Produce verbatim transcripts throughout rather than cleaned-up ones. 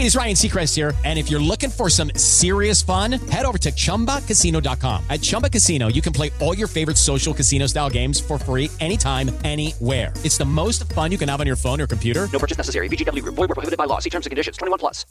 It is Ryan Seacrest here, and if you're looking for some serious fun, head over to Chumba Casino dot com. At Chumba Casino, you can play all your favorite social casino-style games for free anytime, anywhere. It's the most fun you can have on your phone or computer. No purchase necessary. V G W Group. Void where prohibited by law. See terms and conditions. twenty-one plus.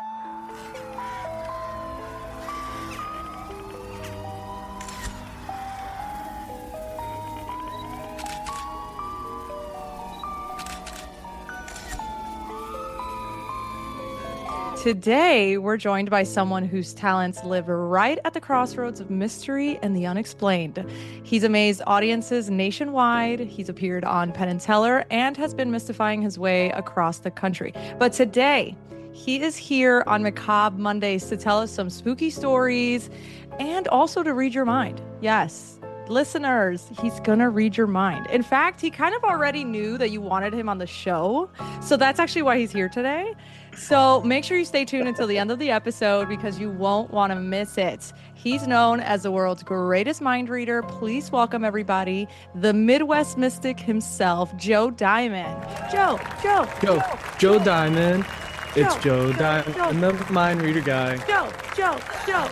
Today, we're joined by someone whose talents live right at the crossroads of mystery and the unexplained. He's amazed audiences nationwide. He's appeared on Penn and Teller and has been mystifying his way across the country. But today, he is here on Macabre Mondays to tell us some spooky stories and also to read your mind. Yes, listeners, he's gonna read your mind. In fact, he kind of already knew that you wanted him on the show. So that's actually why he's here today. So make sure you stay tuned until the end of the episode because you won't want to miss it. He's known as the world's greatest mind reader. Please welcome everybody, the Midwest mystic himself, Joe Diamond. Joe, Joe, Joe, Joe, Joe Diamond. Joe, It's Joe, Joe, Diamond, Joe. the mind reader guy. Joe, Joe, Joe.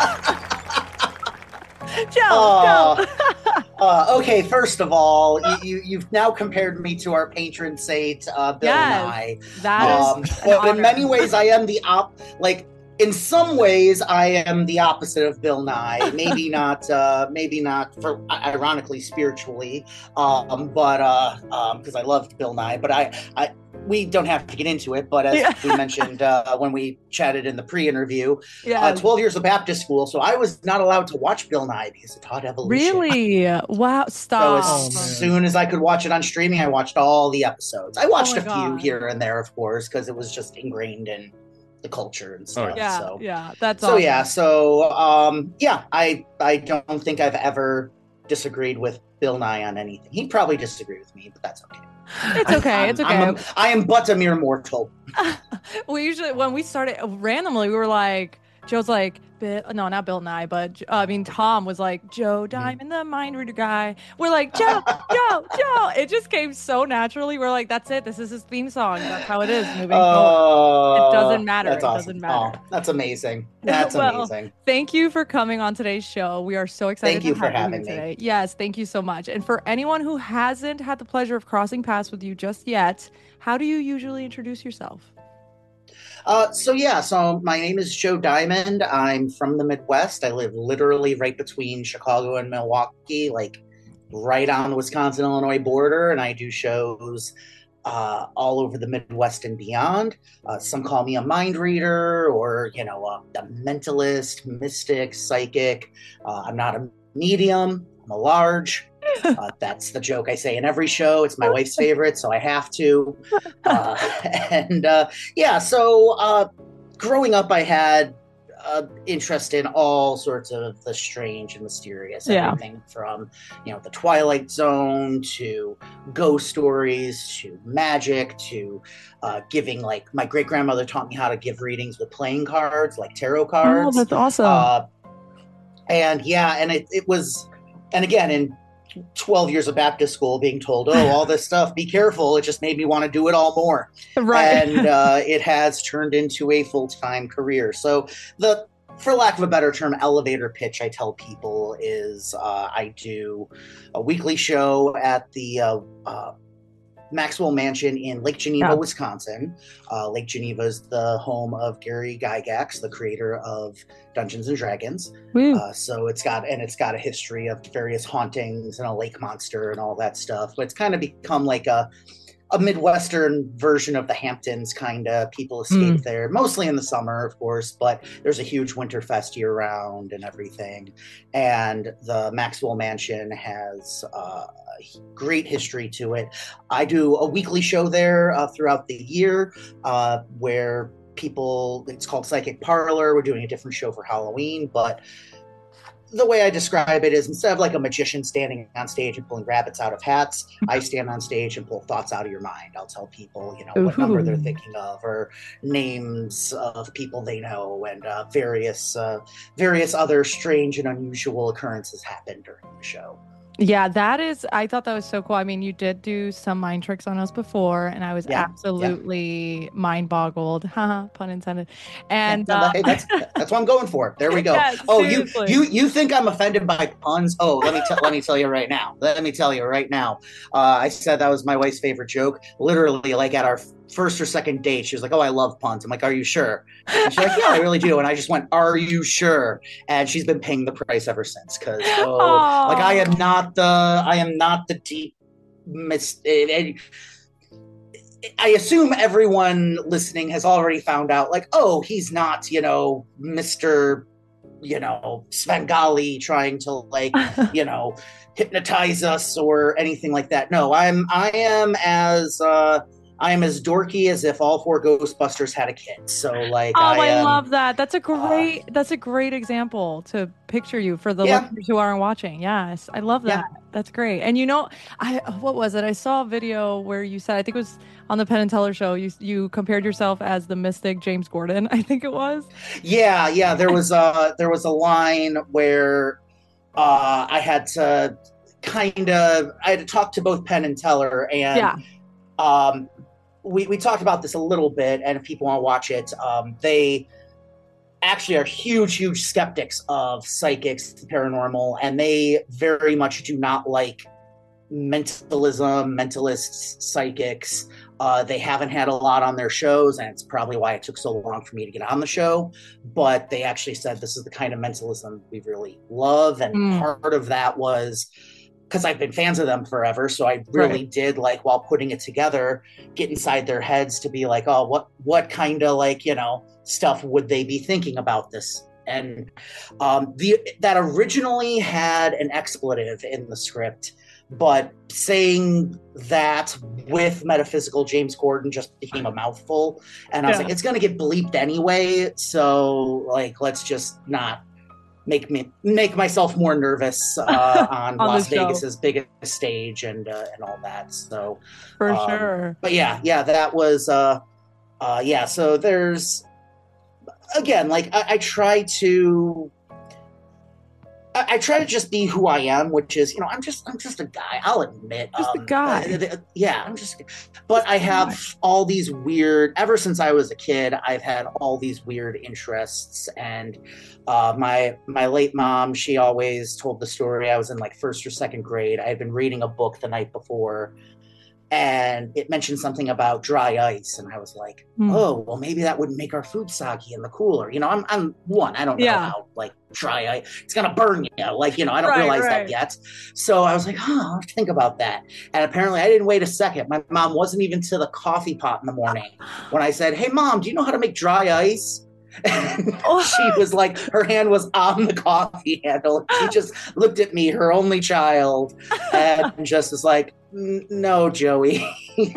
Joe, uh, Joe. uh, okay, first of all, you, you, you've now compared me to our patron saint, uh, Bill Yes, Nye. that Um, is an but in honor. many ways, I am the op. Like in some ways, I am the opposite of Bill Nye. Maybe not. Uh, maybe not for ironically spiritually, um, but because uh, um, I loved Bill Nye. But I, I, we don't have to get into it. But as Yeah. we mentioned uh, when we chatted in the pre-interview, Yeah. uh, twelve years of Baptist school, so I was not allowed to watch Bill Nye because it taught evolution. Really? Wow. So Stop. as Oh, man. soon as I could watch it on streaming, I watched all the episodes. I watched Oh a my few God. here and there, of course, because it was just ingrained in the culture and stuff. yeah, so yeah. That's so awesome. yeah, so um, yeah, I I don't think I've ever disagreed with Bill Nye on anything. He'd probably disagree with me, but that's okay. It's okay. I'm- It's okay. I'm a, I am but a mere mortal. We usually, when we started randomly, we were like, Joe's like, Bill, no, not Bill Nye, but uh, I mean, Tom was like, Joe Diamond, the mind reader guy. We're like, Joe, Joe, Joe. It just came so naturally. We're like, that's it. This is his theme song. That's how it is moving forward. Oh, It doesn't matter. That's It awesome. doesn't matter. Oh, that's amazing. That's Well, amazing. Thank you for coming on today's show. We are so excited Thank you to for have you having here me. today. Yes, thank you so much. And for anyone who hasn't had the pleasure of crossing paths with you just yet, how do you usually introduce yourself? Uh, so yeah, so my name is Joe Diamond. I'm from the Midwest. I live literally right between Chicago and Milwaukee, like right on the Wisconsin-Illinois border, and I do shows uh, all over the Midwest and beyond. Uh, some call me a mind reader or, you know, a, a mentalist, mystic, psychic. Uh, I'm not a medium. I'm a large. Uh, that's the joke I say in every show. It's my wife's favorite, so I have to. Uh, and uh, yeah, so uh, growing up, I had uh, interest in all sorts of the strange and mysterious. Yeah. Everything from, you know, the Twilight Zone to ghost stories to magic to uh, giving. Like my great grandmother taught me how to give readings with playing cards, like tarot cards. Oh, that's awesome. Uh, and yeah, and it, it was, and again, in twelve years of Baptist school being told, oh, all this stuff, be careful. It just made me want to do it all more. right. And uh, it has turned into a full-time career. So the, for lack of a better term, elevator pitch I tell people is uh, I do a weekly show at the uh, uh, Maxwell Mansion in Lake Geneva, Yeah. Wisconsin. Uh, Lake Geneva is the home of Gary Gygax, the creator of Dungeons and Dragons. Woo. Uh, so it's got, and it's got a history of various hauntings and a lake monster and all that stuff. But it's kind of become like a, a Midwestern version of the Hamptons, kind of. People escape there, mostly in the summer, of course, but there's a huge winter fest year round and everything. And the Maxwell Mansion has uh, a great history to it. I do a weekly show there uh, throughout the year uh, where people, it's called Psychic Parlor. We're doing a different show for Halloween, but the way I describe it is instead of like a magician standing on stage and pulling rabbits out of hats, I stand on stage and pull thoughts out of your mind. I'll tell people, you know, what number they're Ooh. thinking of or names of people they know, and uh, various uh, various other strange and unusual occurrences happen during the show. Yeah, that is, I thought that was so cool. I mean, you did do some mind tricks on us before, and I was Yeah, yeah. absolutely mind boggled, haha, pun intended. Yeah, And no, uh, but hey, that's that's what I'm going for. There we go. yeah, Oh, you seriously. you you think I'm offended by puns? Oh, let me tell let me tell you right now. Let me tell you right now. Uh, I said that was my wife's favorite joke. Literally, like at our first or second date, she was like, "Oh, I love puns." I'm like, "Are you sure?" And she's like, "Yeah, I really do." And I just went, "Are you sure?" And she's been paying the price ever since. Because oh, like I am Oh, not the I am not the deep mis- eh, eh, I assume everyone listening has already found out, like, oh, he's not, you know, Mister, you know, Svengali trying to, like, you know, hypnotize us or anything like that. No, I'm, I am as, uh, I am as dorky as if all four Ghostbusters had a kid. So, like, oh, I I am, love that. That's a uh, great, that's a great example to picture you for the yeah, listeners who aren't watching. Yes, I love that. yeah. That's great. And you know, I what was it? I saw a video where you said, I think it was on the Penn and Teller show, you you compared yourself as the mystic James Gordon, I think it was. Yeah, yeah. There was a, there was a line where, uh, I had to kind of, I had to talk to both Penn and Teller and, Yeah. um, we, we talked about this a little bit, and if people want to watch it, um, they actually are huge, huge skeptics of psychics, paranormal, and they very much do not like mentalism, mentalists, psychics. Uh, they haven't had a lot on their shows, and it's probably why it took so long for me to get on the show. But they actually said this is the kind of mentalism we really love, and Mm, part of that was because I've been fans of them forever. So I right. really did, like, while putting it together, get inside their heads to be like, oh, what what kind of, like, you know, stuff would they be thinking about this? And um, the that originally had an expletive in the script, but saying that with metaphysical James Gordon just became a mouthful, and I was Yeah. like, it's going to get bleeped anyway, so, like, let's just not make me make myself more nervous uh, on On the Las show. Vegas's biggest stage and uh, and all that. So, For um, sure. but yeah, yeah, that was uh, uh, yeah. So there's again, like I, I try to. I, I try to just be who I am, which is, you know, I'm just, I'm just a guy. I'll admit, Just a um, guy. uh, uh, yeah, I'm just, but I Just a guy. have all these weird. Ever since I was a kid, I've had all these weird interests, and uh, my my late mom, she always told the story. I was in like first or second grade. I had been reading a book the night before, and it mentioned something about dry ice, and I was like, Hmm. oh, well, maybe that wouldn't make our food soggy in the cooler. You know, i'm, I'm one, I don't know Yeah. how, like, dry ice, it's gonna burn you, like, you know, I don't Right, realize that right. yet. So I was like, huh, I'll have to think about that. And apparently I didn't wait a second. My mom wasn't even to the coffee pot in the morning when I said, hey mom, do you know how to make dry ice? And she was like, her hand was on the coffee handle. She just looked at me, her only child, and just was like, no, Joey.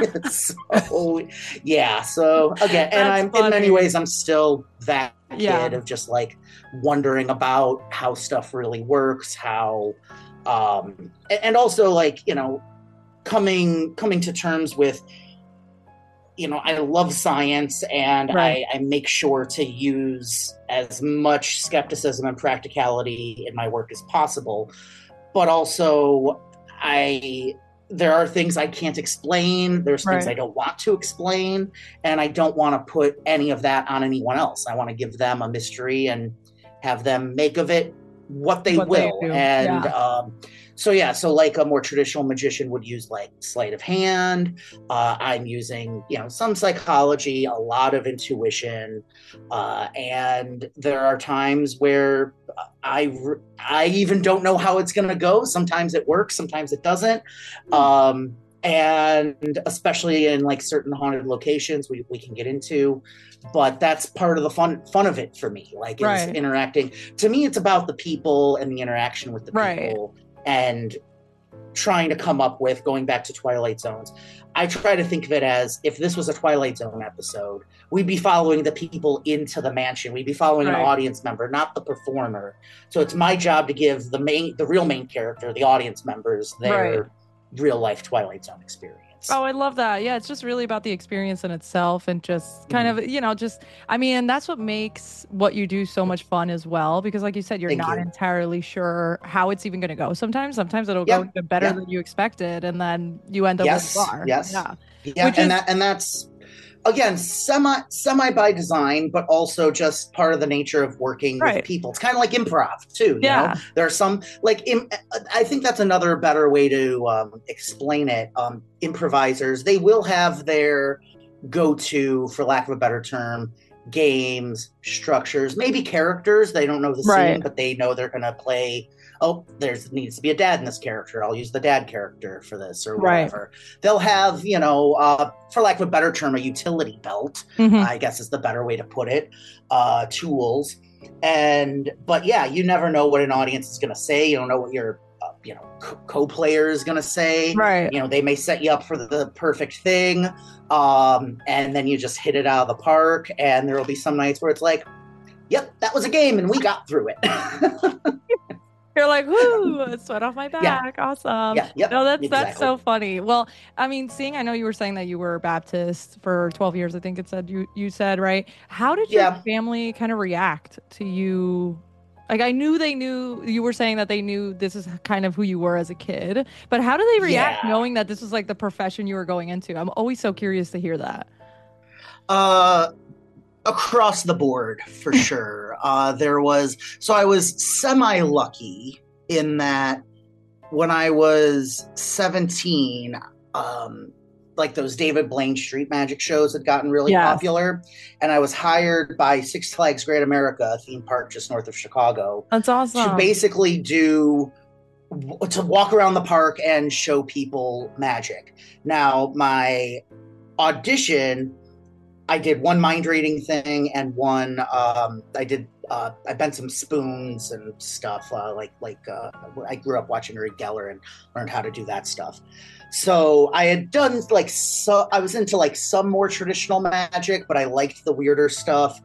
So, yeah. So again, and That's I'm in many funny. ways, I'm still that kid Yeah. of just like wondering about how stuff really works, how, um, and also, like, you know, coming coming to terms with, you know, I love science, and Right. I, I make sure to use as much skepticism and practicality in my work as possible. But also, I there are things I can't explain. There's things Right. I don't want to explain, and I don't want to put any of that on anyone else. I want to give them a mystery and have them make of it what they What they will. do. And Yeah. um, so yeah, so like a more traditional magician would use like sleight of hand. Uh, I'm using, you know, some psychology, a lot of intuition, uh, and there are times where I I even don't know how it's going to go. Sometimes it works, sometimes it doesn't. Um, and especially in like certain haunted locations, we, we can get into, but that's part of the fun fun of it for me, like, is Right. interacting. To me, it's about the people and the interaction with the Right. people, and trying to come up with, going back to Twilight Zones, I try to think of it as, if this was a Twilight Zone episode, we'd be following the people into the mansion. We'd be following Right. an audience member, not the performer. So it's my job to give the main, the real main character, the audience members, their Right. real life Twilight Zone experience. Oh, I love that. Yeah, it's just really about the experience in itself and just kind Mhm. of, you know, just, I mean, and that's what makes what you do so much fun as well. Because, like you said, you're Thank not you. entirely sure how it's even going to go sometimes. Sometimes it'll go Yeah, even better yeah. than you expected, and then you end up where you Yes, are. yes. Yeah. Yeah, Which and is, that and that's again semi semi by design, but also just part of the nature of working with right. people. It's kind of like improv too, you know. Yeah. There are some like im- I think that's another better way to um, explain it. Um, improvisers, they will have their go-to, for lack of a better term, games, structures, maybe characters. They don't know the Right. scene, but they know they're going to play. Oh, there's needs to be a dad in this character. I'll use the dad character for this or Right. whatever. They'll have, you know, uh, for lack of a better term, a utility belt, Mhm. I guess is the better way to put it, uh, tools. And, but yeah, you never know what an audience is going to say. You don't know what your, uh, you know, co player is going to say. Right. You know, they may set you up for the, the perfect thing. Um, and then you just hit it out of the park. And there will be some nights where it's like, yep, that was a game and we got through it. You're like, whoo, sweat off my Yeah. back. Awesome. Yeah, yep, No, that's that's exactly. so funny. Well, I mean, seeing, I know you were saying that you were Baptist for twelve years, I think it said you you said, right? How did your Yeah. family kind of react to you? Like, I knew they knew, you were saying that they knew this is kind of who you were as a kid, but how do they react Yeah. knowing that this was like the profession you were going into? I'm always so curious to hear that. Uh, across the board, for sure. Uh, there was, so I was semi lucky in that when I was seventeen, um, like those David Blaine Street Magic shows had gotten really Yes. popular, and I was hired by Six Flags Great America, a theme park just north of Chicago, That's awesome. to basically do to walk around the park and show people magic. Now, my audition, I did one mind reading thing and one um, I did uh, I bent some spoons and stuff uh, like like uh, I grew up watching Uri Geller and learned how to do that stuff. So I had done like so I was into like some more traditional magic, but I liked the weirder stuff.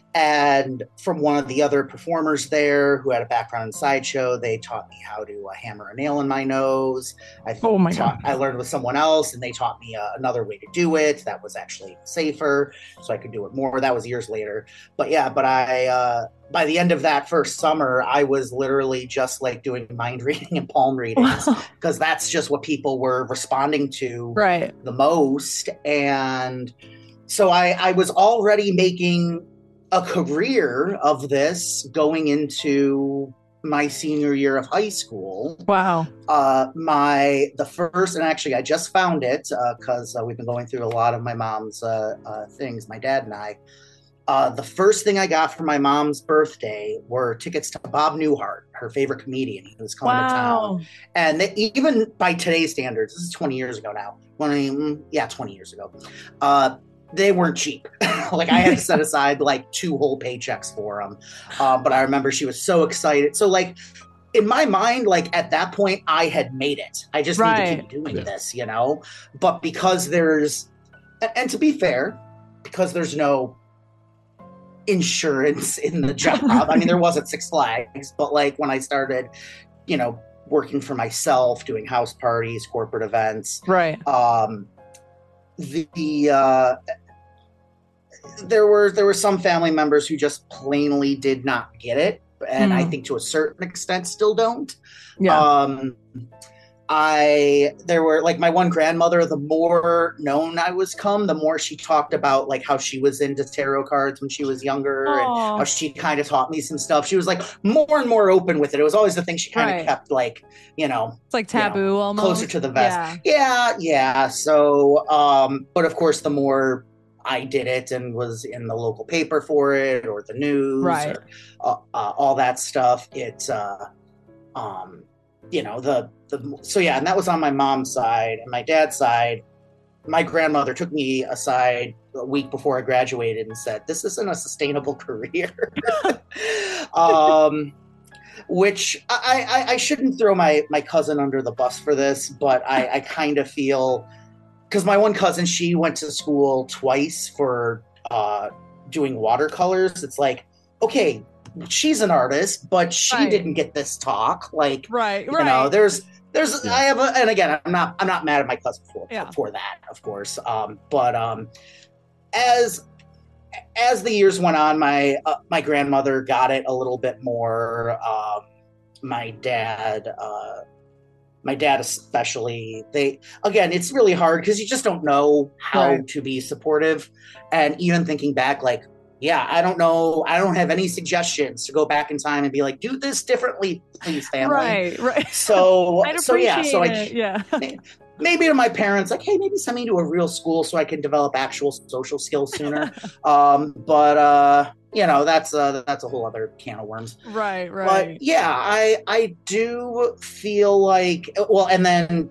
And from one of the other performers there who had a background in sideshow, they taught me how to uh, hammer a nail in my nose. I Oh my taught, God. I learned with someone else, and they taught me uh, another way to do it that was actually safer, so I could do it more. That was years later. But yeah, but I uh, by the end of that first summer, I was literally just like doing mind reading and palm readings because that's just what people were responding to Right. the most. And so I, I was already making a career of this going into my senior year of high school. Wow. Uh, my the first, and actually I just found it because uh, uh, we've been going through a lot of my mom's uh, uh, things, my dad and I. Uh, the first thing I got for my mom's birthday were tickets to Bob Newhart, her favorite comedian who was coming to town. Wow. And they, even by today's standards, this is twenty years ago now. twenty, mm, yeah, twenty years ago. Uh, they weren't cheap. Like I had to set aside like two whole paychecks for them. Uh, but I remember she was so excited. So like in my mind, like at that point, I had made it. I just need to Right. keep doing Yeah. this, you know? But because there's, and, and to be fair, because there's no insurance in the job. I mean, there was at Six Flags, but like when I started, you know, working for myself, doing house parties, corporate events, Right. um, the, the uh, there were there were some family members who just plainly did not get it, and I Mm. think to a certain extent still don't. Yeah. Um, I there were like my one grandmother, the more known I was come, the more she talked about like how she was into tarot cards when she was younger and Aw. how she kind of taught me some stuff. She was like more and more open with it. It was always the thing she kind of Right. kept like, you know, It's like you know, taboo almost. closer to the vest. Yeah. Yeah, yeah. So, um, but of course, the more I did it and was in the local paper for it or the news Right. or uh, uh, all that stuff, it, uh, um, you know, the, the, so yeah, and that was on my mom's side. And my dad's side, my grandmother took me aside a week before I graduated and said, this isn't a sustainable career. um, which I, I, I shouldn't throw my, my cousin under the bus for this, but I, I kind of feel, because my one cousin, she went to school twice for uh, doing watercolors. It's like, okay, she's an artist, but she Right. didn't get this talk. Like, Right. you Right. know, there's there's Yeah. I have a, and again, I'm not I'm not mad at my cousin for Yeah. for that, of course. Um, but um, as as the years went on, my uh, my grandmother got it a little bit more. Um, my dad, uh, my dad especially. They again, it's really hard because you just don't know how Right. to be supportive. And even thinking back, like, yeah, I don't know, I don't have any suggestions to go back in time and be like, do this differently, please, family. Right, right. So, I'd so yeah, so I appreciate it, yeah. maybe to my parents, like, hey, maybe send me to a real school so I can develop actual social skills sooner. um, but uh, you know, that's uh, that's a whole other can of worms. Right, right. But yeah, I I do feel like, well, and then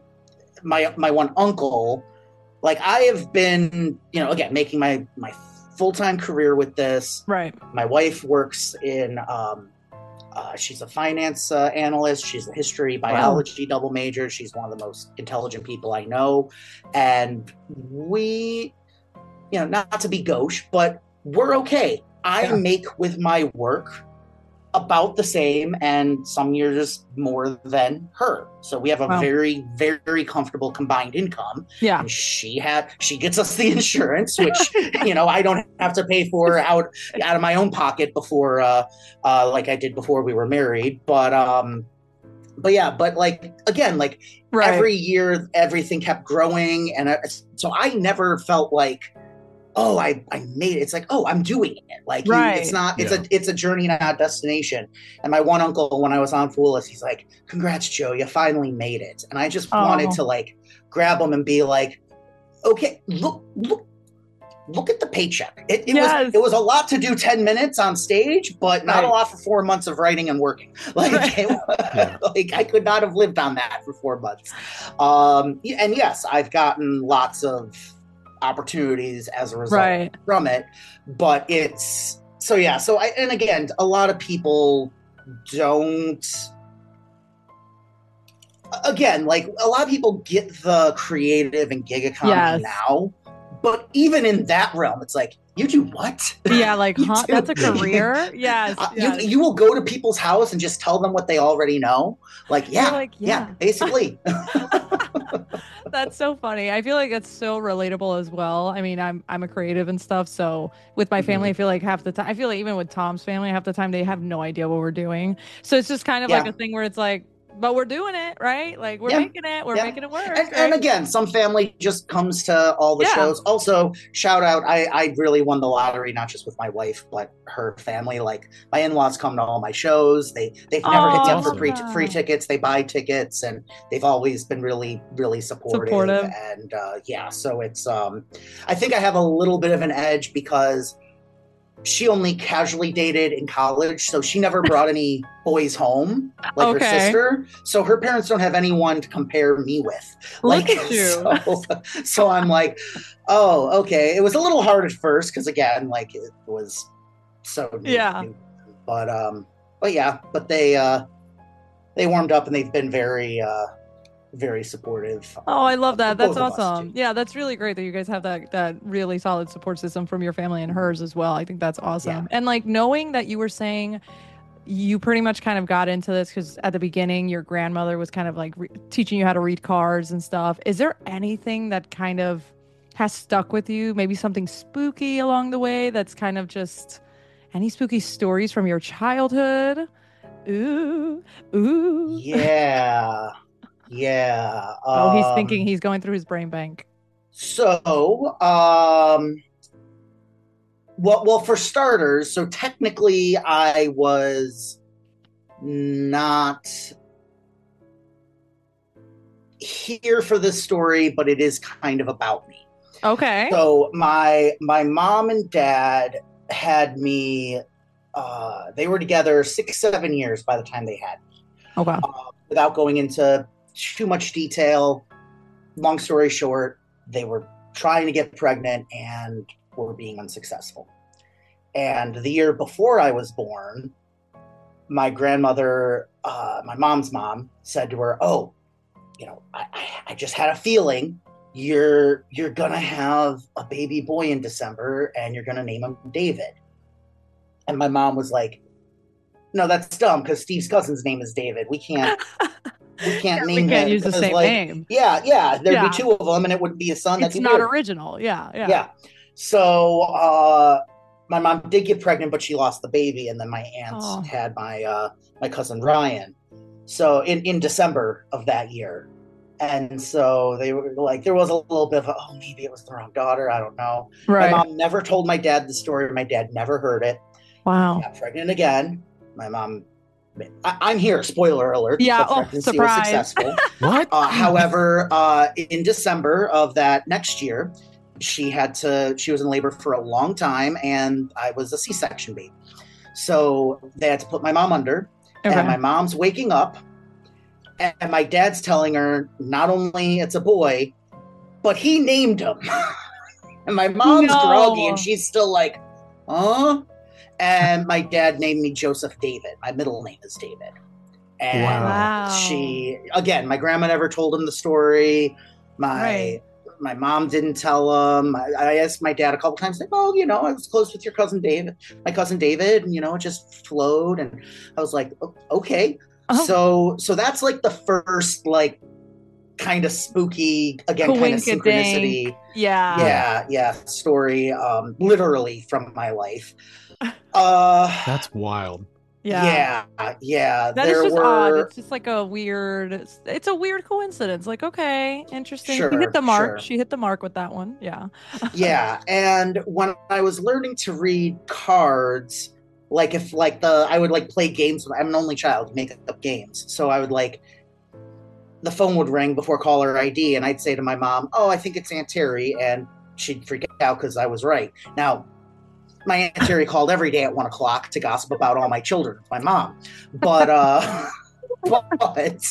my my one uncle, like I have been, you know, again making my my full time career with this. Right. My wife works in. Um, Uh, she's a finance uh, analyst. She's a history biology double major. She's one of the most intelligent people I know. And we, you know, not to be gauche, but we're okay. I Yeah. make with my work about the same and some years more than her. So we have a Wow. very, very comfortable combined income. Yeah. And she had she gets us the insurance, which you know I don't have to pay for out out of my own pocket before uh, uh, like I did before we were married. But um, but yeah, but like again, like Right. every year everything kept growing, and uh, so I never felt like, oh, I, I made it. It's like, oh, I'm doing it. Like, you- Right. it's not, it's Yeah. a, it's a journey, not a destination. And my one uncle, when I was on Foolish, he's like, congrats, Joe, you finally made it. And I just Oh. wanted to like grab him and be like, okay, look, look, look at the paycheck. It, it Yes. was, it was a lot to do ten minutes on stage, but not Right. a lot for four months of writing and working. Like, Right. it- Yeah. like I could not have lived on that for four months. Um, and yes, I've gotten lots of opportunities as a result Right. from it, but it's so yeah so I and again a lot of people don't again like a lot of people get the creative and gig economy Yes. now, but even in that realm it's like, you do what? Yeah, like, You huh? do. That's a career? Yes. Uh, yes. you, you will go to people's house and just tell them what they already know, like yeah like, yeah, yeah. basically. That's so funny. I feel like it's so relatable as well. I mean, I'm I'm a creative and stuff, so with my family, I feel like half the time, I feel like even with Tom's family, half the time they have no idea what we're doing. So it's just kind of like Yeah. a thing where it's like, but we're doing it, right? Like we're Yeah. making it, we're Yeah. making it work. And, right? and again, some family just comes to all the Yeah. shows. Also, shout out, I, I really won the lottery, not just with my wife, but her family. Like my in-laws come to all my shows. They they've never hit me Oh, up for free, wow. free tickets. They buy tickets, and they've always been really really supportive. Supportive. And uh, yeah, so it's um, I think I have a little bit of an edge because she only casually dated in college, so she never brought any boys home like Okay. her sister. So her parents don't have anyone to compare me with. Look Like, at you. So, so I'm like, oh, okay. It was a little hard at first because again, like it was so new, Yeah. new. But um, but yeah, but they uh, they warmed up and they've been very uh, very supportive. Oh, I love that. That's Both of us awesome. do. Yeah, that's really great that you guys have that that really solid support system from your family and hers as well. I think that's awesome. Yeah. And like knowing that you were saying you pretty much kind of got into this because at the beginning your grandmother was kind of like re- teaching you how to read cards and stuff. Is there anything that kind of has stuck with you? Maybe something spooky along the way that's kind of just any spooky stories from your childhood? Ooh, ooh. Yeah, yeah. Oh, he's um, thinking he's going through his brain bank. So, um, well, well, for starters, so technically, I was not here for this story, but it is kind of about me. Okay. So, my my mom and dad had me. Uh, they were together six, seven years by the time they had me. Okay. Uh, without going into too much detail, long story short, they were trying to get pregnant and were being unsuccessful. And the year before I was born, my grandmother, uh, my mom's mom, said to her, "Oh, you know, I, I, I just had a feeling you're you're gonna have a baby boy in December, and you're gonna name him David." And my mom was like, "No, that's dumb because Steve's cousin's name is David. We can't." we can't we name can't him use the 'cause, same like, name. Yeah, yeah, there'd Yeah. be two of them, and it would be a son. That'd It's be not weird. original. Yeah, yeah. Yeah. So uh, my mom did get pregnant, but she lost the baby, and then my aunts Oh. had my uh, my cousin Ryan. So in, in December of that year. And so they were like, there was a little bit of, a, oh, maybe it was the wrong daughter. I don't know. Right. My mom never told my dad the story. My dad never heard it. Wow. Got pregnant again. My mom, I, I'm here, spoiler alert. Yeah, The oh, pregnancy was surprise. successful. What? Uh, however, uh, in December of that next year, she had to, she was in labor for a long time, and I was a C-section baby. So they had to put my mom under, Okay. and my mom's waking up, and my dad's telling her not only it's a boy, but he named him. And my mom's No. groggy, and she's still like, huh? And my dad named me Joseph David. My middle name is David. And Wow. she, again, my grandma never told him the story. My Right. my mom didn't tell him. I, I asked my dad a couple times, like, oh, you know, I was close with your cousin David, my cousin David, and, you know, it just flowed. And I was like, "O- okay. Oh. So, so that's like the first, like, kind of spooky, again, kind of Coinkydink. synchronicity. Yeah. Yeah, yeah, story, um, literally from my life. Uh, That's wild. Yeah. yeah, yeah. That is there just were, odd. It's just like a weird. It's, it's a weird coincidence. Like, okay, interesting. Sure, she hit the mark. sure. She hit the mark with that one. Yeah. yeah. And when I was learning to read cards, like if like the I would like play games. I'm an only child, make up games. So I would like the phone would ring before caller I D, and I'd say to my mom, "Oh, I think it's Aunt Terry," and she'd freak out because I was right. Now, my Aunt Terry called every day at one o'clock to gossip about all my children, my mom. But uh, but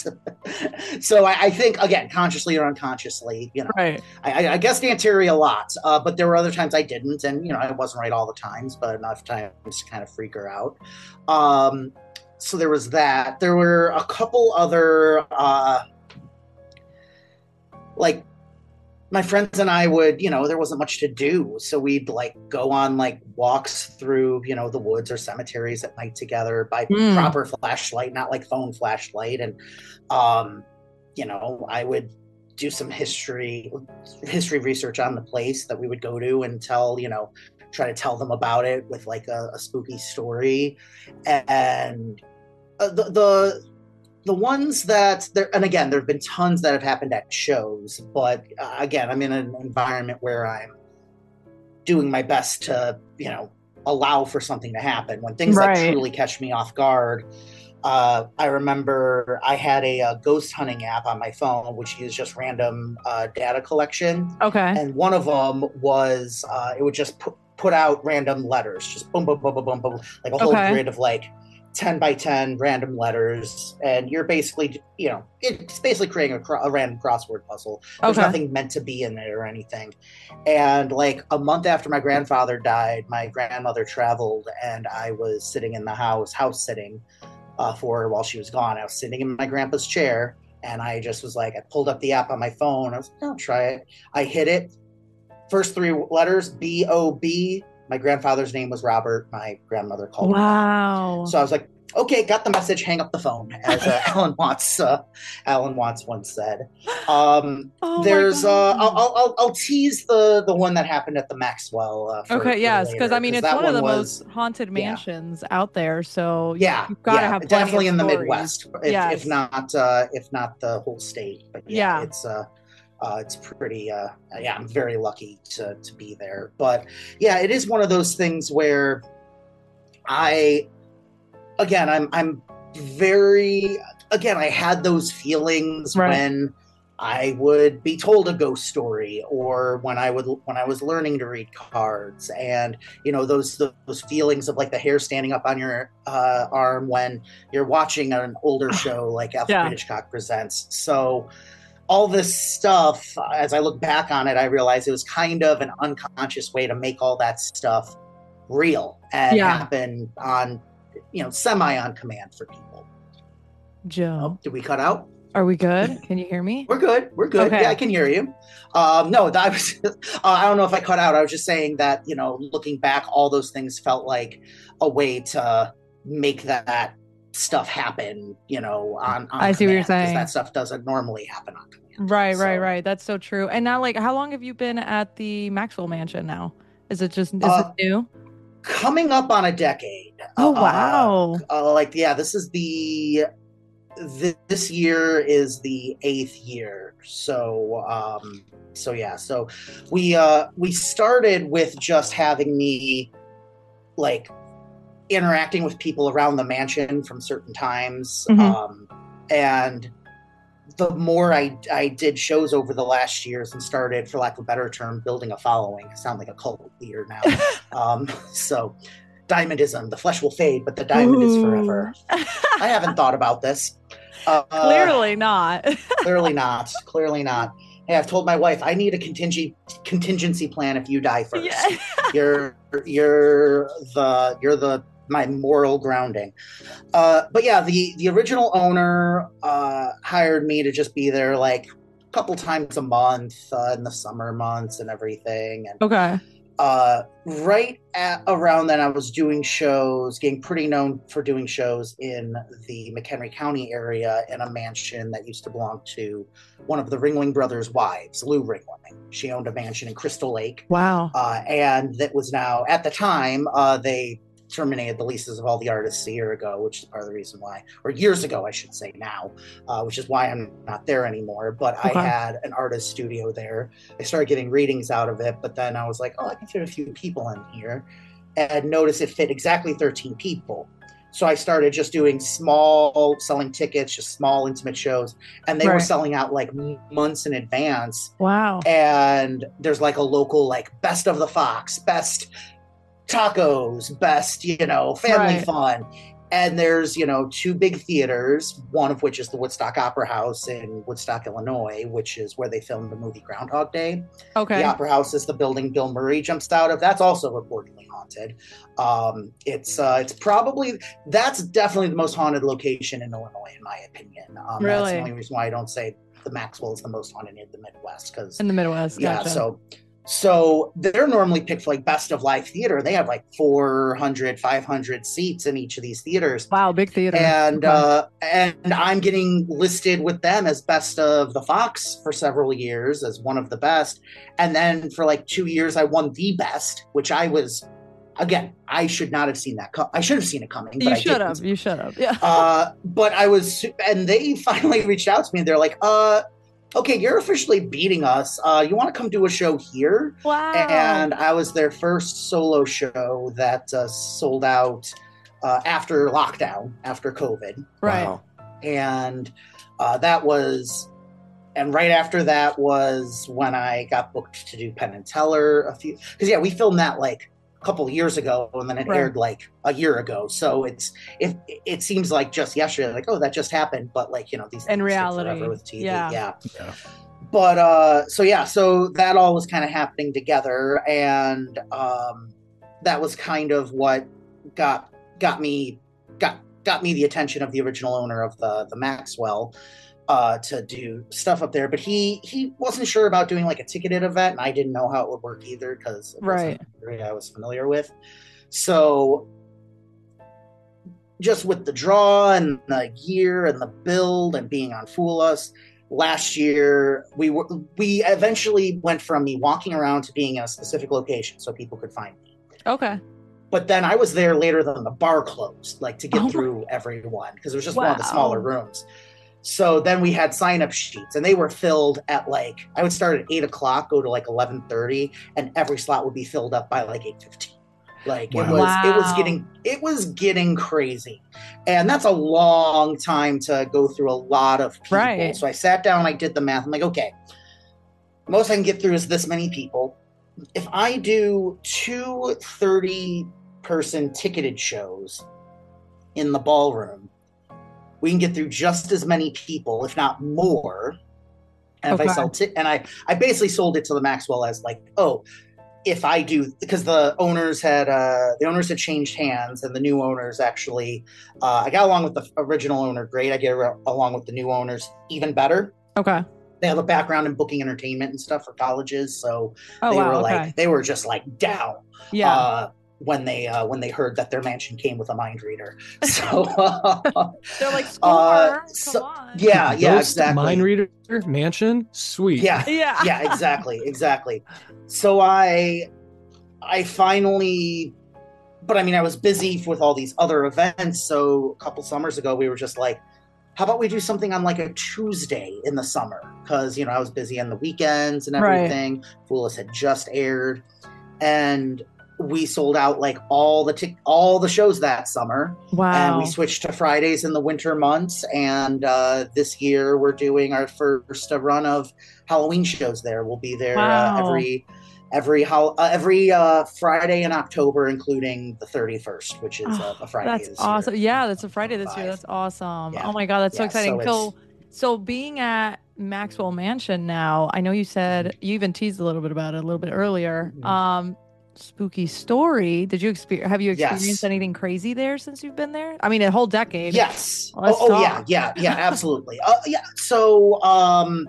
so I, I think again, consciously or unconsciously, you know, Right. I, I guessed Aunt Terry a lot, uh, but there were other times I didn't, and you know, I wasn't right all the times, but enough times to kind of freak her out. Um, so there was that. There were a couple other, uh, like, my friends and I would, you know, there wasn't much to do, so we'd like go on like walks through, you know, the woods or cemeteries at night together by Mm. proper flashlight, not like phone flashlight, and um, you know, I would do some history history research on the place that we would go to and tell, you know, try to tell them about it with like a, a spooky story. And uh, the the the ones that there, and again, there have been tons that have happened at shows, but uh, again, I'm in an environment where I'm doing my best to, you know, allow for something to happen. When things Right. like truly catch me off guard, uh, I remember I had a, uh ghost hunting app on my phone, which used just random uh, data collection. Okay. And one of them was, uh, it would just put, put out random letters, just boom, boom, boom, boom, boom, boom, like a whole Okay. grid of like ten by ten random letters. And you're basically, you know, it's basically creating a, cro- a random crossword puzzle. There's Okay. nothing meant to be in there or anything. And like a month after my grandfather died, my grandmother traveled, and I was sitting in the house, house sitting uh, for her while she was gone. I was sitting in my grandpa's chair, and I just was like, I pulled up the app on my phone. I was like, I'll try it. I hit it. First three letters, B O B. My grandfather's name was Robert. My grandmother called him. Wow. So I was like, okay, got the message, hang up the phone, as uh, Alan Watts uh, Alan Watts once said. Um, Oh my there's, uh, God. I'll, I'll, I'll- I'll tease the the one that happened at the Maxwell. Uh, for, Okay, for yes, because later, I mean, it's that one of the was, most haunted yeah. mansions out there. So yeah, you've got to yeah, have plenty definitely of in the stories. Midwest, if, Yes. if not uh, if not the whole state. But yeah, Yeah. it's uh, uh, it's pretty. Uh, yeah, I'm very lucky to to be there. But yeah, it is one of those things where I, again, I'm I'm very again, I had those feelings Right. when I would be told a ghost story, or when I would when I was learning to read cards, and you know those those feelings of like the hair standing up on your uh, arm when you're watching an older show like Alfred Yeah. Hitchcock Presents. So all this stuff, as I look back on it, I realize it was kind of an unconscious way to make all that stuff real and Yeah. happen on, you know, semi on command for people. Joe, Oh, did we cut out? are we good? Can you hear me? We're good. We're good. Okay. Yeah, I can hear you. Um, no, that was, uh, I don't know if I cut out. I was just saying that, you know, looking back, all those things felt like a way to make that stuff happen, you know, on, on I see what you're command, 'cause saying. that stuff doesn't normally happen on command. Right, right, So, right. That's so true. And now, like, how long have you been at the Maxwell Mansion now? Is it just is Uh, it new? coming up on a decade. Oh, Uh, wow. uh, like, yeah, this is the th- this year is the eighth year. So, um, so yeah, so we uh, we started with just having me like interacting with people around the mansion from certain times, Mhm. um, and the more I, I did shows over the last years and started, for lack of a better term, building a following. I sound like a cult leader now. um, so, diamondism, the flesh will fade, but the diamond is forever. I haven't thought about this. Uh, Clearly not. clearly not. Clearly not. Hey, I've told my wife I need a contingency contingency plan if you die first. Yeah. you're you're the you're the my moral grounding. Uh, but yeah, the the original owner uh, hired me to just be there like a couple times a month uh, in the summer months and everything. And Okay. uh, right at around then, I was doing shows, getting pretty known for doing shows in the McHenry County area in a mansion that used to belong to one of the Ringling brothers' wives, Lou Ringling. She owned a mansion in Crystal Lake. Wow. Uh, and that was now, at the time, uh, they terminated the leases of all the artists a year ago, which is part of the reason why, or years ago, I should say now, uh, which is why I'm not there anymore. But Okay. I had an artist studio there. I started getting readings out of it, but then I was like, oh, I can fit a few people in here, and notice it fit exactly thirteen people. So I started just doing small, selling tickets, just small, intimate shows, and they were Right. selling out like months in advance. Wow. And there's like a local, like, best of the Fox, best tacos, best, you know, family Right. fun. And there's, you know, two big theaters, one of which is the Woodstock Opera House in Woodstock, Illinois, which is where they filmed the movie Groundhog Day. Okay. The Opera House is the building Bill Murray jumps out of. That's also reportedly haunted. Um, it's uh, it's probably, that's definitely the most haunted location in Illinois, in my opinion. Um, That's Really? the only reason why I don't say the Maxwell is the most haunted in the Midwest, because In the Midwest. yeah, Gotcha. so so they're normally picked for like best of live theater. They have like four hundred, five hundred seats in each of these theaters. Wow, big theater. And Okay. uh, and I'm getting listed with them as best of the Fox for several years as one of the best. And then for like two years, I won the best, which I was, again, I should not have seen that. Co- I should have seen it coming, but You I should didn't. have. You should have. Yeah. Uh, but I was, and they finally reached out to me. They're like, uh, okay, you're officially beating us. Uh, you want to come do a show here? Wow. And I was their first solo show that uh, sold out uh, after lockdown, after COVID. Right. Wow. And uh, that was, and right after that was when I got booked to do Penn and Teller a few, because yeah, we filmed that like a couple of years ago, and then it Right. aired like a year ago. So it's it it seems like just yesterday, like, oh, that just happened, but like, you know, these In things take reality, forever with T V. yeah. yeah. Yeah. But uh, so yeah, so that all was kind of happening together, and um, that was kind of what got got me got got me the attention of the original owner of the the Maxwell uh, to do stuff up there. But he he wasn't sure about doing like a ticketed event, and I didn't know how it would work either, because it Right. wasn't an area I was familiar with. So just with the draw and the year and the build and being on Fool Us, last year we were we eventually went from me walking around to being in a specific location so people could find me. Okay. But then I was there later than the bar closed, like to get Oh. through everyone, because it was just one of the Wow. smaller rooms. So then we had sign up sheets, and they were filled at like, I would start at eight o'clock, go to like eleven thirty, and every slot would be filled up by like eight fifteen. Like Wow. it was, it was Wow. getting, it was getting crazy, and that's a long time to go through a lot of people. Right. So I sat down, I did the math. I'm like, okay, most I can get through is this many people. If I do two thirty person ticketed shows in the ballroom, we can get through just as many people, if not more. And if Okay. I sell ti- and I, I basically sold it to the Maxwell as like, oh, if I do, because the owners had uh, the owners had changed hands, and the new owners actually, uh, I got along with the original owner great. I get ar- along with the new owners even better. Okay. They have a background in booking entertainment and stuff for colleges, so Oh they wow. were Okay. like they were just like down. yeah. Uh, when they uh, when they heard that their mansion came with a mind reader. So uh, they're like, score, uh, come so, on. yeah, yeah, Ghost exactly. Mind reader mansion, sweet. Yeah, Yeah. yeah, exactly, exactly. So I, I finally, but I mean, I was busy with all these other events. So a couple summers ago, we were just like, how about we do something on like a Tuesday in the summer? Because, you know, I was busy on the weekends and everything. Right. Foolish had just aired. And we sold out like all the t- all the shows that summer. Wow. And we switched to Fridays in the winter months. And uh, this year we're doing our first uh, run of Halloween shows there. We'll be there wow. uh, every every ho- uh, every uh, Friday in October, including the thirty-first, which is oh, a, a Friday that's this awesome. year. Yeah, that's a Friday this year. That's awesome. Yeah. Oh my God, that's so yeah, exciting. So, so So being at Maxwell Mansion now, I know you said, you even teased a little bit about it a little bit earlier. Mm-hmm. Um, spooky story. Did you experience, have you experienced yes. anything crazy there since you've been there? I mean, a whole decade. Yes. Let's oh, oh talk. yeah, yeah, yeah, absolutely. uh, yeah. So, um,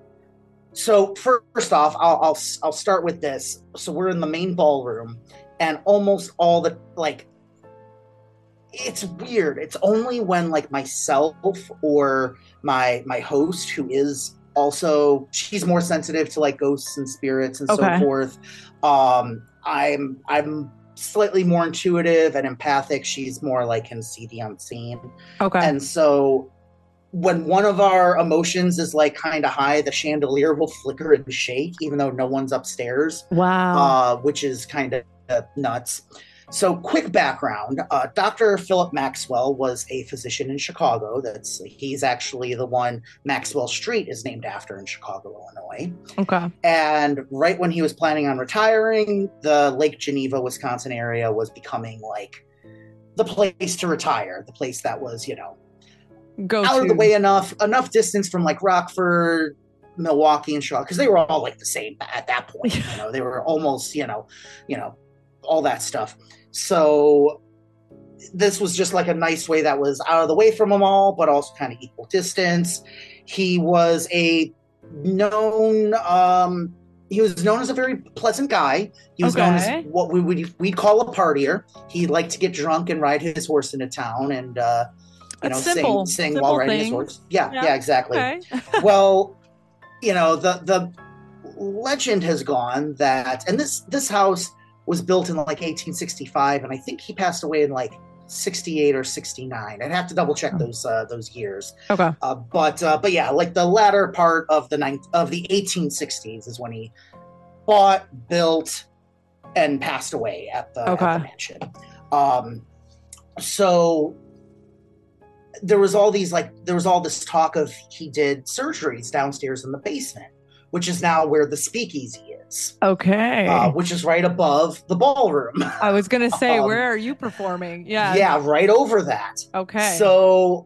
so first off, I'll, I'll, I'll start with this. So we're in the main ballroom and almost all the, like, it's weird. It's only when like myself or my my host, who is also, she's more sensitive to like ghosts and spirits and okay. so forth. Um, I'm I'm slightly more intuitive and empathic. She's more like can see the unseen. Okay. And so when one of our emotions is like kind of high, the chandelier will flicker and shake, even though no one's upstairs. Wow. Uh, which is kind of uh, nuts. So quick background, uh, Doctor Philip Maxwell was a physician in Chicago. That's he's actually the one Maxwell Street is named after in Chicago, Illinois. Okay. And right when he was planning on retiring, the Lake Geneva, Wisconsin area was becoming like the place to retire, the place that was, you know, Go out to. of the way enough, enough distance from like Rockford, Milwaukee, and Chicago, because they were all like the same at that point. You know, they were almost, you know, you know, all that stuff. So this was just like a nice way that was out of the way from them all, but also kind of equal distance. He was a known, um, he was known as a very pleasant guy. He was okay. known as what we would we'd call a partier. He liked to get drunk and ride his horse into town and, uh, you That's know, simple. sing, sing simple while riding things. his horse. Yeah, yeah, yeah exactly. Okay. Well, you know, the the legend has gone that, and this this house was built in like eighteen sixty-five, and I think he passed away in like sixty-eight or sixty-nine. I'd have to double check those uh, those years. Okay. Uh, but uh, but yeah, like the latter part of the ninth of the eighteen sixties is when he bought, built, and passed away at the, okay. at the mansion. Um, so there was all these like there was all this talk of he did surgeries downstairs in the basement, which is now where the speakeasy is. Okay. Uh, which is right above the ballroom. I was going to say, um, where are you performing? Yeah. Yeah, right over that. Okay. So,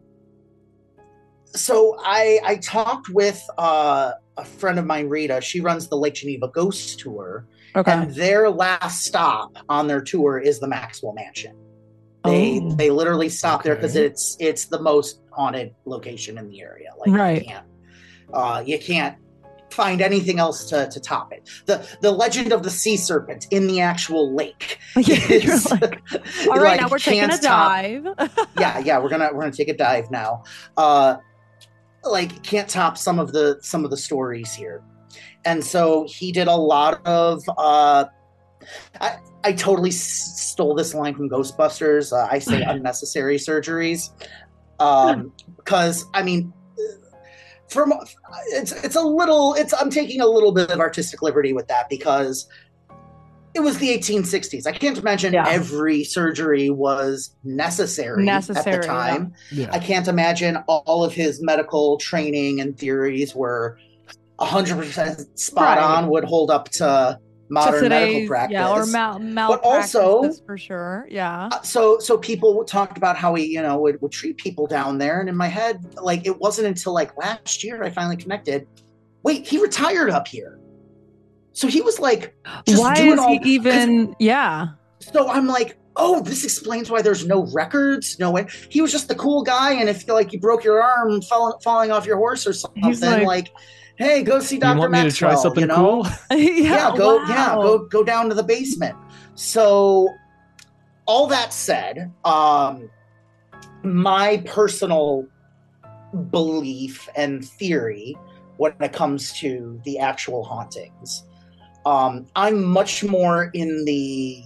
so I I talked with uh, a friend of mine, Rita. She runs the Lake Geneva Ghost Tour. Okay. And their last stop on their tour is the Maxwell Mansion. They oh. they literally stop okay. there because it's it's the most haunted location in the area. Like right. you can't uh, you can't find anything else to, to top it. The the legend of the sea serpent in the actual lake. Yeah, is, you're like, all right, like, now we're taking a dive. yeah, yeah, we're gonna we're gonna take a dive now. Uh, like can't top some of the some of the stories here. And so he did a lot of. Uh, I I totally s- stole this line from Ghostbusters. Uh, I say unnecessary surgeries, um, because I mean, from it's it's a little it's I'm taking a little bit of artistic liberty with that because it was the eighteen sixties. I can't imagine yeah. every surgery was necessary, necessary at the time. Yeah. I can't imagine all of his medical training and theories were one hundred percent spot right. on, would hold up to modern to medical practice. Yeah, or mal- but also for sure. Yeah. Uh, so so people talked about how he, you know, would, would treat people down there. And in my head, like it wasn't until like last year I finally connected. Wait, he retired up here. So he was like just why doing is all, he even yeah. So I'm like, oh, this explains why there's no records. No way. He was just the cool guy. And if like you broke your arm fall, falling off your horse or something, like, like hey, go see Doctor You want me Maxwell, to try something you know? cool? yeah, yeah, go wow. yeah, go go down to the basement. So all that said, um, my personal belief and theory when it comes to the actual hauntings, um, I'm much more in the,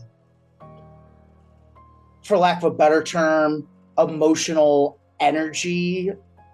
for lack of a better term, emotional energy,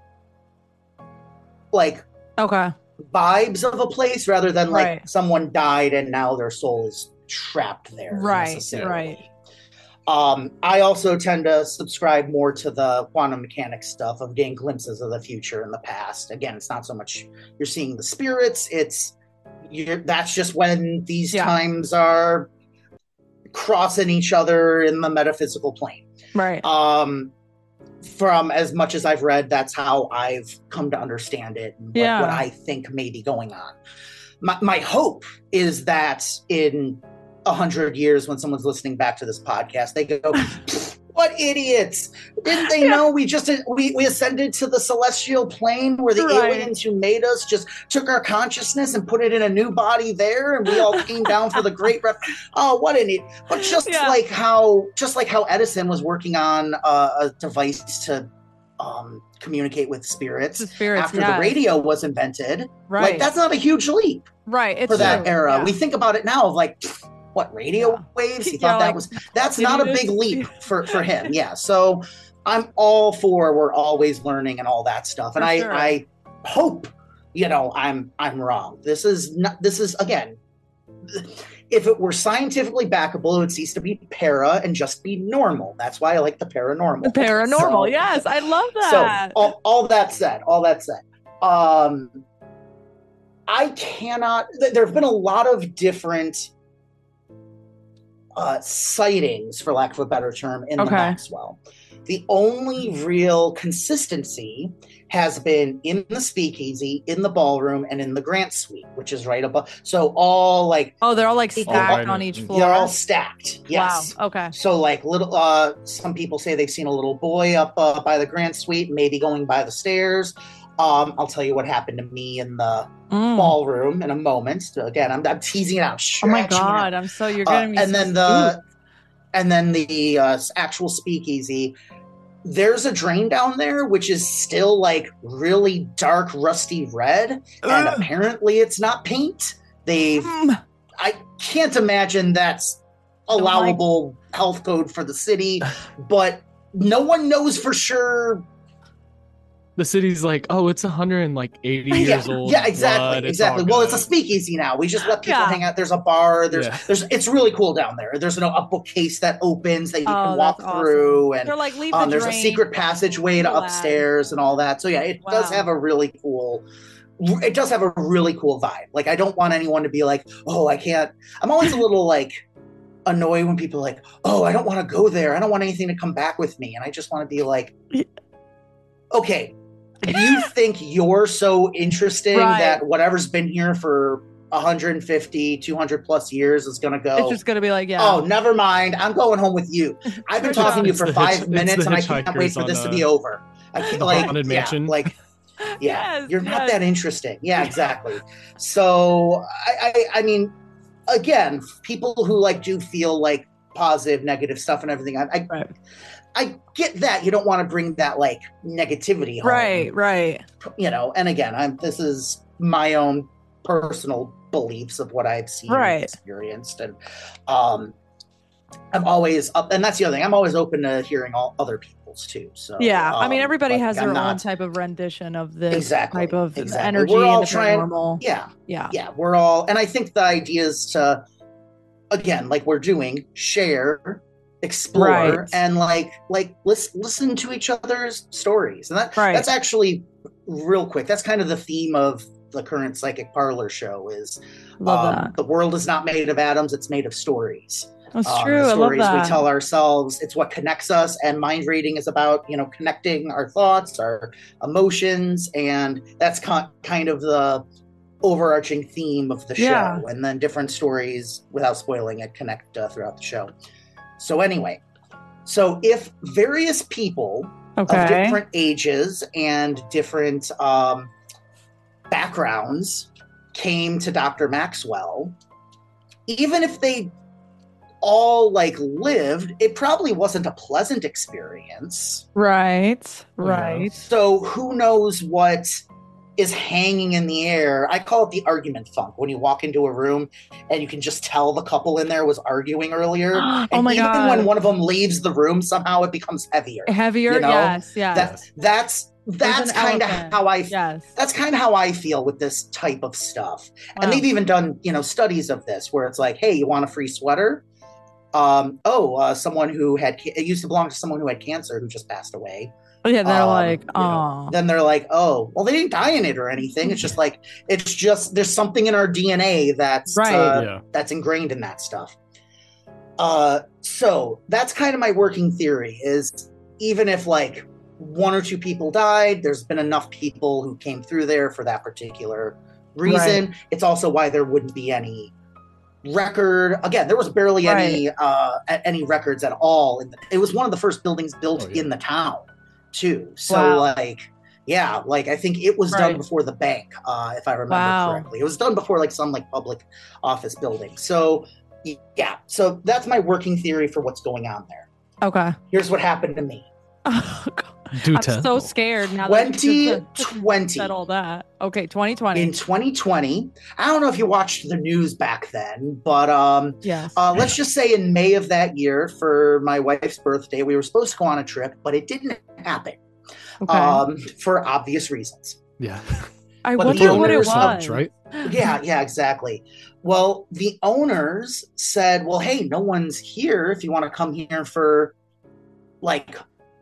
like Okay. vibes of a place rather than like Right. someone died and now their soul is trapped there. Right, necessarily. right. Um, I also tend to subscribe more to the quantum mechanics stuff of getting glimpses of the future and the past. Again, it's not so much you're seeing the spirits, it's you're, that's just when these Yeah. times are crossing each other in the metaphysical plane. Right. Um, from as much as I've read, that's how I've come to understand it and what, Yeah. what I think may be going on. My, my hope is that in a hundred years, when someone's listening back to this podcast, they go, "What idiots! Didn't they know we just we, we ascended to the celestial plane where the Right. aliens who made us just took our consciousness and put it in a new body there, and we all came down for the great ref." Oh, what an idiot! But just Yeah. like how, just like how Edison was working on uh, a device to um, communicate with spirits The spirits, after yes. the radio was invented, Right. like that's not a huge leap right. It's for that true. era. Yeah. We think about it now of like, pfft, what, radio Yeah. waves? He Yeah, thought that like, was, that's not a idiots. big leap for, for him. Yeah. So I'm all for, we're always learning and all that stuff. And For I, sure. I hope, you know, I'm, I'm wrong. This is not, this is again, if it were scientifically backable, it would cease to be para and just be normal. That's why I like the paranormal. The paranormal. So- Yes, I love so that. all, all that said, all that said, um, I cannot. th- There have been a lot of different uh, sightings, for lack of a better term, in the Okay. Maxwell. The only real consistency has been in the speakeasy, in the ballroom, and in the Grant Suite, which is right above. So all like oh, they're all like People- stacked right on in- each floor. they're all stacked. Yes. Wow. Okay. So like little, uh, some people say they've seen a little boy up uh, by the Grant Suite, maybe going by the stairs. Um, I'll tell you what happened to me in the Mm. ballroom in a moment. So again, I'm, I'm teasing it out. Oh my stretching it out. god! I'm so you're Uh, getting me. and so then the, and then the uh, actual speakeasy. There's a drain down there, which is still like really dark, rusty red, and Ugh. apparently it's not paint. They've Mm. I can't imagine that's allowable health code for the city, but no one knows for sure. The city's like, oh, it's one hundred eighty years yeah, old. yeah, exactly, blood, it's exactly. all Well, it's a good. speakeasy now. We just let people Yeah. hang out. There's a bar. There's, Yeah. there's. It's really cool down there. There's no a bookcase that opens that you Oh, can walk that's awesome. through, and They're like leave um, the there's a drain. secret passageway to Relax. upstairs and all that. So yeah, it does Wow. have a really cool. It does have a really cool vibe. Like I don't want anyone to be like, oh, I can't. I'm always a little like annoyed when people are like, oh, I don't want to go there. I don't want anything to come back with me, and I just want to be like, okay. You think you're so interesting Right. that whatever's been here for one hundred fifty, two hundred plus years is going to go, It's just gonna be like yeah. oh, never mind. I'm going home with you. I've been For talking to you It's for the five hitch- it's minutes the and I can't wait hitchhikers for on this to the- be over. I can't, the like, Haunted yeah, Mansion. like, yeah, Yes, you're not yes. that interesting. Yeah, exactly. So, I, I, I mean, again, people who like do feel like positive, negative stuff and everything, I, I, Right. I get that. You don't want to bring that like negativity home. Right. Right. You know, and again, I'm this is my own personal beliefs of what I've seen Right. and experienced, and um I'm always up, and that's the other thing, I'm always open to hearing all other people's too. So Yeah. I mean, um, everybody but has their I'm own not- type of rendition of this Exactly, type of exactly. energy We're all and the trying- paranormal. yeah Yeah. yeah we're all, and I think the idea is to, again, like we're doing, share, explore, Right. and like like listen listen to each other's stories, and that Right. that's actually real quick, that's kind of the theme of the current Psychic Parlor show is Love um, that. the world is not made of atoms, it's made of stories. That's Um, true. the I love stories that. we tell ourselves, it's what connects us, and mind reading is about, you know, connecting our thoughts, our emotions, and that's con- kind of the overarching theme of the show. Yeah. And then different stories, without spoiling it, connect uh, throughout the show. So anyway, so if various people of Okay. different ages and different um, backgrounds came to Doctor Maxwell, even if they all like lived, it probably wasn't a pleasant experience. Right. Yeah. Right. So who knows what is hanging in the air. I call it the argument funk, when you walk into a room and you can just tell the couple in there was arguing earlier. Oh And my even God. when one of them leaves the room, somehow it becomes heavier. Heavier. You know? Yes. Yes. That, that's that's an kind of elephant. how I Yes. that's kind of how I feel with this type of stuff. Wow. And they've even done, you know, studies of this where it's like, hey, you want a free sweater? Um, oh, uh, someone who had it used to belong to someone who had cancer who just passed away. Yeah, they're Um, like, you know, oh, Then they're like, oh, well, they didn't die in it or anything. It's just like it's just there's something in our D N A that's Right. uh, Yeah. that's ingrained in that stuff. Uh, so that's kind of my working theory is even if like one or two people died, there's been enough people who came through there for that particular reason. It's also why there wouldn't be any record. Again, there was barely any uh, a- any records at all. In the, it was one of the first buildings built Oh, yeah. in the town, too. So Wow. like, yeah, like I think it was done Right. before the bank, uh, if I remember Wow. correctly. It was done before like some like public office building. So yeah, so that's my working theory for what's going on there. okay. Here's what happened to me. Oh, God. Do I'm tell. so scared now. that you twenty just twenty. said all that. Okay, twenty twenty. In twenty twenty, I don't know if you watched the news back then, but um, yes. uh, let's just say in May of that year for my wife's birthday, we were supposed to go on a trip, but it didn't happen okay. um, for obvious reasons. Yeah. I but wonder the what it owners was. Subs, right? Yeah, yeah, exactly. Well, the owners said, well, hey, no one's here if you want to come here for like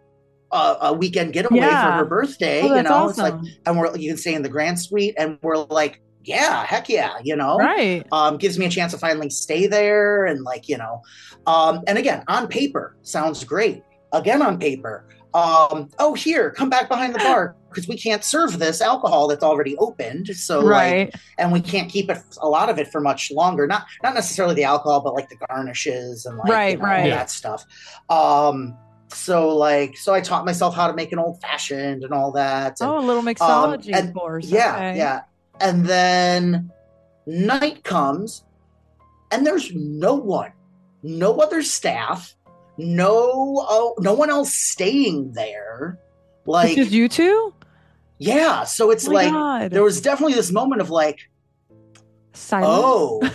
a, a weekend getaway Yeah. for her birthday. Oh, you that's know, it's like, awesome. and we're you can stay in the Grand Suite, and we're like, yeah, heck yeah, you know, Right. um, gives me a chance to finally stay there, and like, you know, um, and again, on paper, sounds great. Again, on paper, um, oh, here, come back behind the bar because we can't serve this alcohol that's already opened. So, like, Right. and we can't keep it a lot of it for much longer. Not not necessarily the alcohol, but like the garnishes and like Right, you know, right. all Yeah. that stuff. Um, so like, so I taught myself how to make an old fashioned and all that. And, Oh, a little mixology and- course. yeah, okay. yeah. And then night comes, and there's no one, no other staff, no, oh, no one else staying there. Like, It's just you two? yeah. So it's Oh my like God. there was definitely this moment of like, Silence. oh,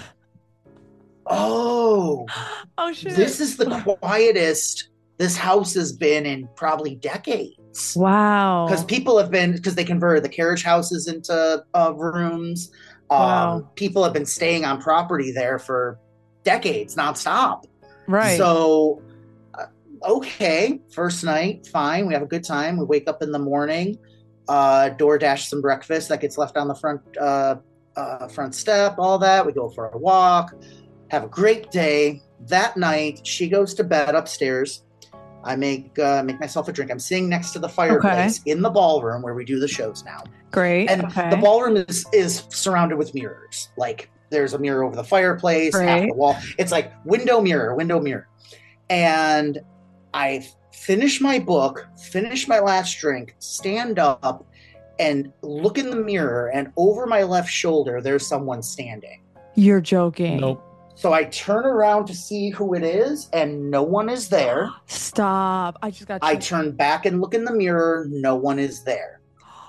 oh, Oh shit. this is the quietest this house has been in probably decades. Wow. Because people have been, because they converted the carriage houses into uh, rooms. Um, Wow. People have been staying on property there for decades, nonstop. Right. So, uh, okay, first night, fine. We have a good time. We wake up in the morning, uh, DoorDash some breakfast that gets left on the front uh, uh, front step, all that. We go for a walk, have a great day. That night, she goes to bed upstairs. I make uh, make myself a drink. I'm sitting next to the fireplace in the ballroom where we do the shows now. Great. And okay. the ballroom is is surrounded with mirrors. Like there's a mirror over the fireplace, half Right. the wall. It's like window mirror, window mirror. And I finish my book, finish my last drink, stand up, and look in the mirror. And over my left shoulder, there's someone standing. You're joking. Nope. So I turn around to see who it is, and no one is there. Stop. I just got I chills. turn back and look in the mirror. No one is there.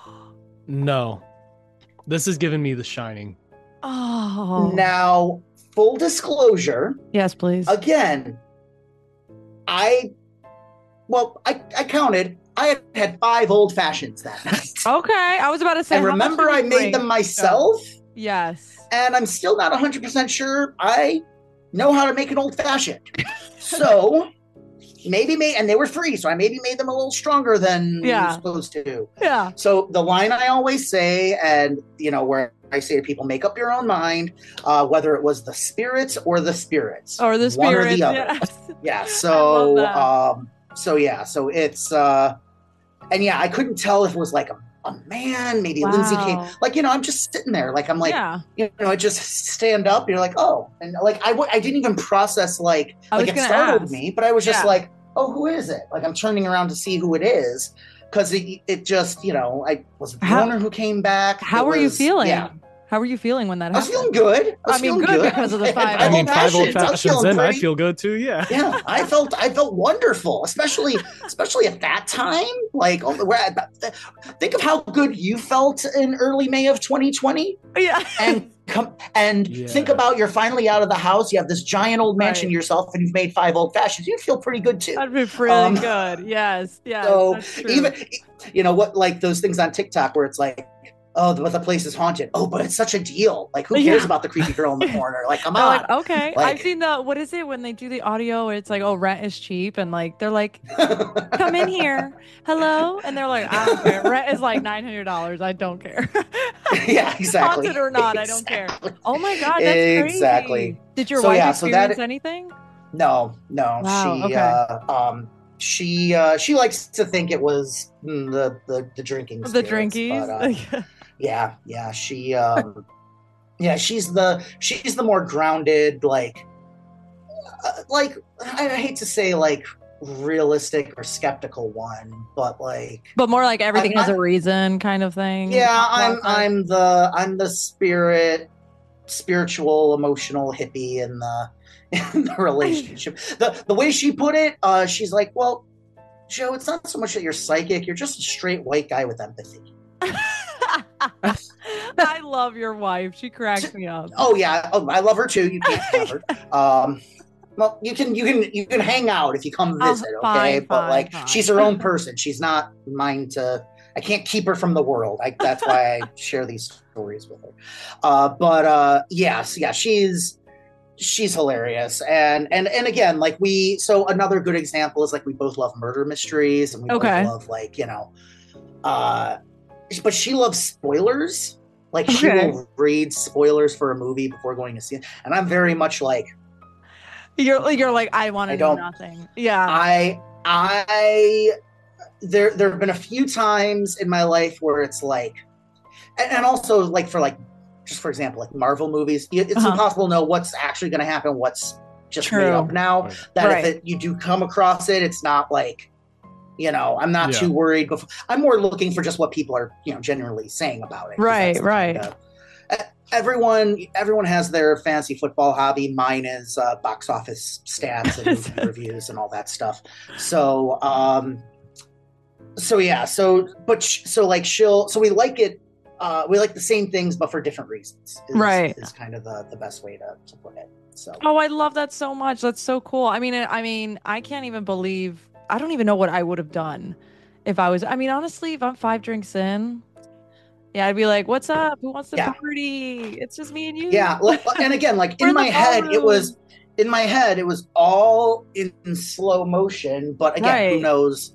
No. This is giving me the shining. Oh. Now, full disclosure, Yes, please. again, I, well, I, I counted. I had had five old fashions that night. Okay. I was about to say. and how much remember, did you I made bring? them myself, Yes. and I'm still not one hundred percent sure I know how to make an old fashioned. So maybe made, and they were free, so I maybe made them a little stronger than Yeah. you're supposed to. Yeah. So the line I always say, and you know, where I say to people, make up your own mind, uh, whether it was the spirits or the spirits, Or the one spirit. or the other. Yes. Yeah. I So, love that. um, so yeah, so it's, uh, and yeah, I couldn't tell if it was like a, a man, maybe Lindsay came, Wow. like, you know, I'm just sitting there, like, I'm like, yeah. you know, I just stand up, you're like, oh, and like, I, w- I didn't even process, like, I like was it gonna startled ask. me, but I was just Yeah. like, oh, who is it? Like, I'm turning around to see who it is. Cause it, it just, you know, I was the How- owner who came back. How It were you was- feeling? Yeah. How were you feeling when that I was happened? feeling good. I, was I mean, feeling good because of the And five I old mean, five old fashions, I was fashions feeling in, I'd pretty- feel good too. Yeah. Yeah, I felt I felt wonderful, especially especially at that time. Like, oh, where I- think of how good you felt in early May of twenty twenty, Yeah. and come and Yeah. think about you're finally out of the house. You have this giant old mansion Right. yourself, and you've made five old fashions. You feel pretty good too. That'd be really Um, good. Yes. Yes. so That's true. even you know what, like those things on TikTok where it's like, oh, but the place is haunted. Oh, but it's such a deal. Like, who cares Yeah. about the creepy girl in the corner? Like, come They're on. like, okay. Like- I've seen the what is it when they do the audio where it's like, oh, rent is cheap, and like they're like, come in here, hello, and they're like, I don't care. Rent is like nine hundred dollars. I don't care. Yeah, exactly. Haunted or not, I don't care. Exactly. Oh my god, that's crazy. Exactly. Did your So, wife yeah, so that- experience anything? No, no. Wow, she okay. uh um she uh she likes to think it was mm, the the the drinking The spirits, drinkies. but, uh, yeah, yeah, she um yeah, she's the she's the more grounded, like uh, like I hate to say like realistic or skeptical one, but like But more like everything I- has a reason kind of thing. yeah, I'm About that. I'm the I'm the spirit spiritual emotional hippie in the in the relationship. The the way she put it, uh she's like, well, Joe, it's not so much that you're psychic, you're just a straight white guy with empathy. I love your wife. She cracks me up. Oh yeah, oh, I love her too. You can't have her. Um well, you can you can you can hang out if you come Oh, visit, okay? fine, but fine, like fine. she's her own person. She's not mine to I can't keep her from the world. I, that's why I share these stories with her. Uh, but uh, yes, yeah, she's she's hilarious, and and and again, like we. So another good example is like we both love murder mysteries, and we Okay. both love like you know, uh, but she loves spoilers. Like she Okay. will read spoilers for a movie before going to see it, and I'm very much like You're you're like, I want I to know don't- nothing. Yeah. I I there there have been a few times in my life where it's like and, and also like for like just for example like Marvel movies, y- it's Uh-huh. impossible to know what's actually going to happen, what's just True. made up now. That Right. if it, you do come across it, it's not like you know I'm not Yeah. too worried. Before I'm more looking for just what people are you know genuinely saying about it. 'cause Right, that's the right. kind of- e- Everyone, everyone has their fantasy football hobby. Mine is uh, box office stats and movie reviews and all that stuff. So, um, so yeah, so but sh- so like she'll, so we like it. Uh, we like the same things, but for different reasons. Is, Right. is kind of the the best way to, to put it. So Oh, I love that so much. That's so cool. I mean, I mean, I can't even believe. I don't even know what I would have done if I was. I mean, honestly, if I'm five drinks in, yeah, I'd be like, "What's up? Who wants to Yeah. party? It's just me and you." yeah, like, and again, like We're in in my the head, it was ballroom. in my head, it was all in slow motion. But again, who Right. knows?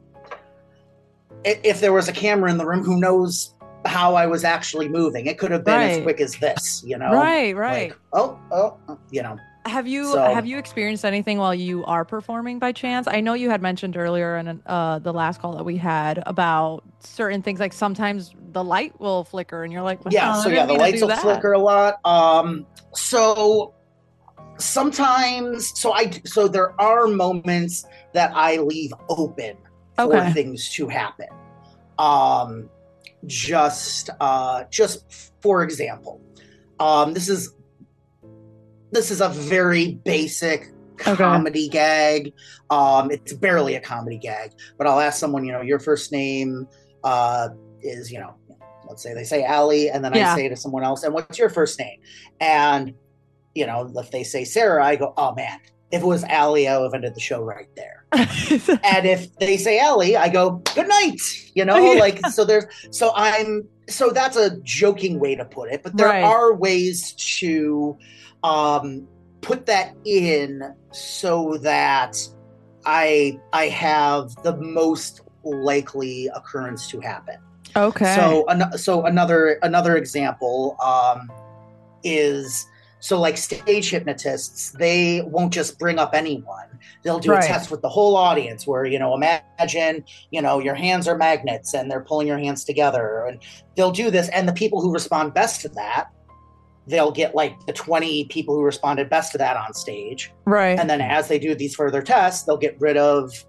I- If there was a camera in the room, who knows how I was actually moving? It could have been as Right. quick as this, you know? Right, right. Like, oh, oh, oh, you know. Have you So- have you experienced anything while you are performing by chance? I know you had mentioned earlier in uh, the last call that we had about certain things, like sometimes the light will flicker, and you're like, "Wow, Yeah, I so didn't yeah, the mean to lights do will that." flicker a lot. Um, so sometimes, so I, so there are moments that I leave open for Okay. things to happen. Um, just, uh, just for example, um, this is this is a very basic Okay. comedy gag. Um, it's barely a comedy gag, but I'll ask someone, you know, your first name uh, is, you know, let's say they say Allie, and then Yeah. I say to someone else, and what's your first name? And, you know, if they say Sarah, I go, oh man, if it was Allie, I would have ended the show right there. And if they say Allie, I go, good night, you know, Yeah. like, so there's, so I'm, so that's a joking way to put it, but there Right. are ways to um, put that in so that I, I have the most likely occurrence to happen. Okay. So, an- so another another example um, is so like stage hypnotists, they won't just bring up anyone. They'll do Right. a test with the whole audience where you know, imagine you know your hands are magnets and they're pulling your hands together, and they'll do this. And the people who respond best to that, they'll get like the twenty people who responded best to that on stage. right. And then as they do these further tests, they'll get rid of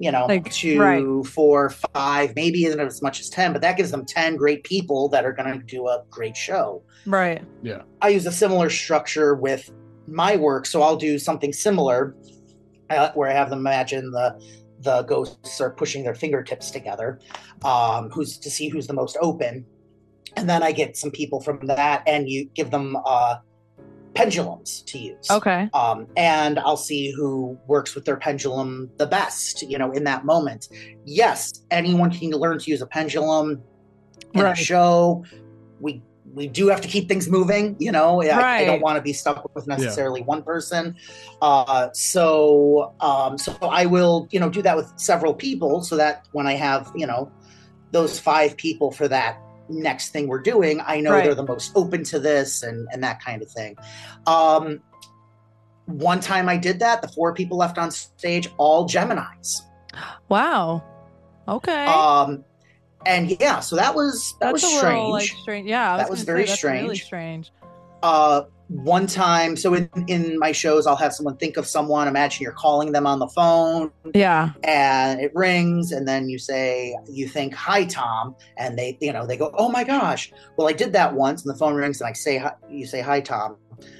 you know, Like, two, right. four, five, maybe even as much as ten, but that gives them ten great people that are going to do a great show. Right. Yeah. I use a similar structure with my work, so I'll do something similar uh, where I have them imagine the the ghosts are pushing their fingertips together, um, who's to see who's the most open, and then I get some people from that, and you give them uh, pendulums to use. Okay. Um, and I'll see who works with their pendulum the best, you know, in that moment. Yes, anyone can learn to use a pendulum in Right. a show. We we do have to keep things moving, you know. I, I Right. don't want to be stuck with necessarily one person. Uh, so um, so I will, you know, do that with several people so that when I have, you know, those five people for that next thing we're doing, I know Right. they're the most open to this and and that kind of thing. Um, one time I did that, the four people left on stage, all Geminis. Wow. Okay. Um, and yeah, so that was that That's was a strange. little like strange. Yeah, I That was, was gonna very say, that's really strange. strange. Uh, one time, so in, in my shows, I'll have someone think of someone. Imagine you're calling them on the phone, Yeah. and it rings, and then you say, you think, "Hi, Tom," and they, you know, they go, "Oh my gosh!" Well, I did that once, and the phone rings, and I say, hi, you say, "Hi, Tom."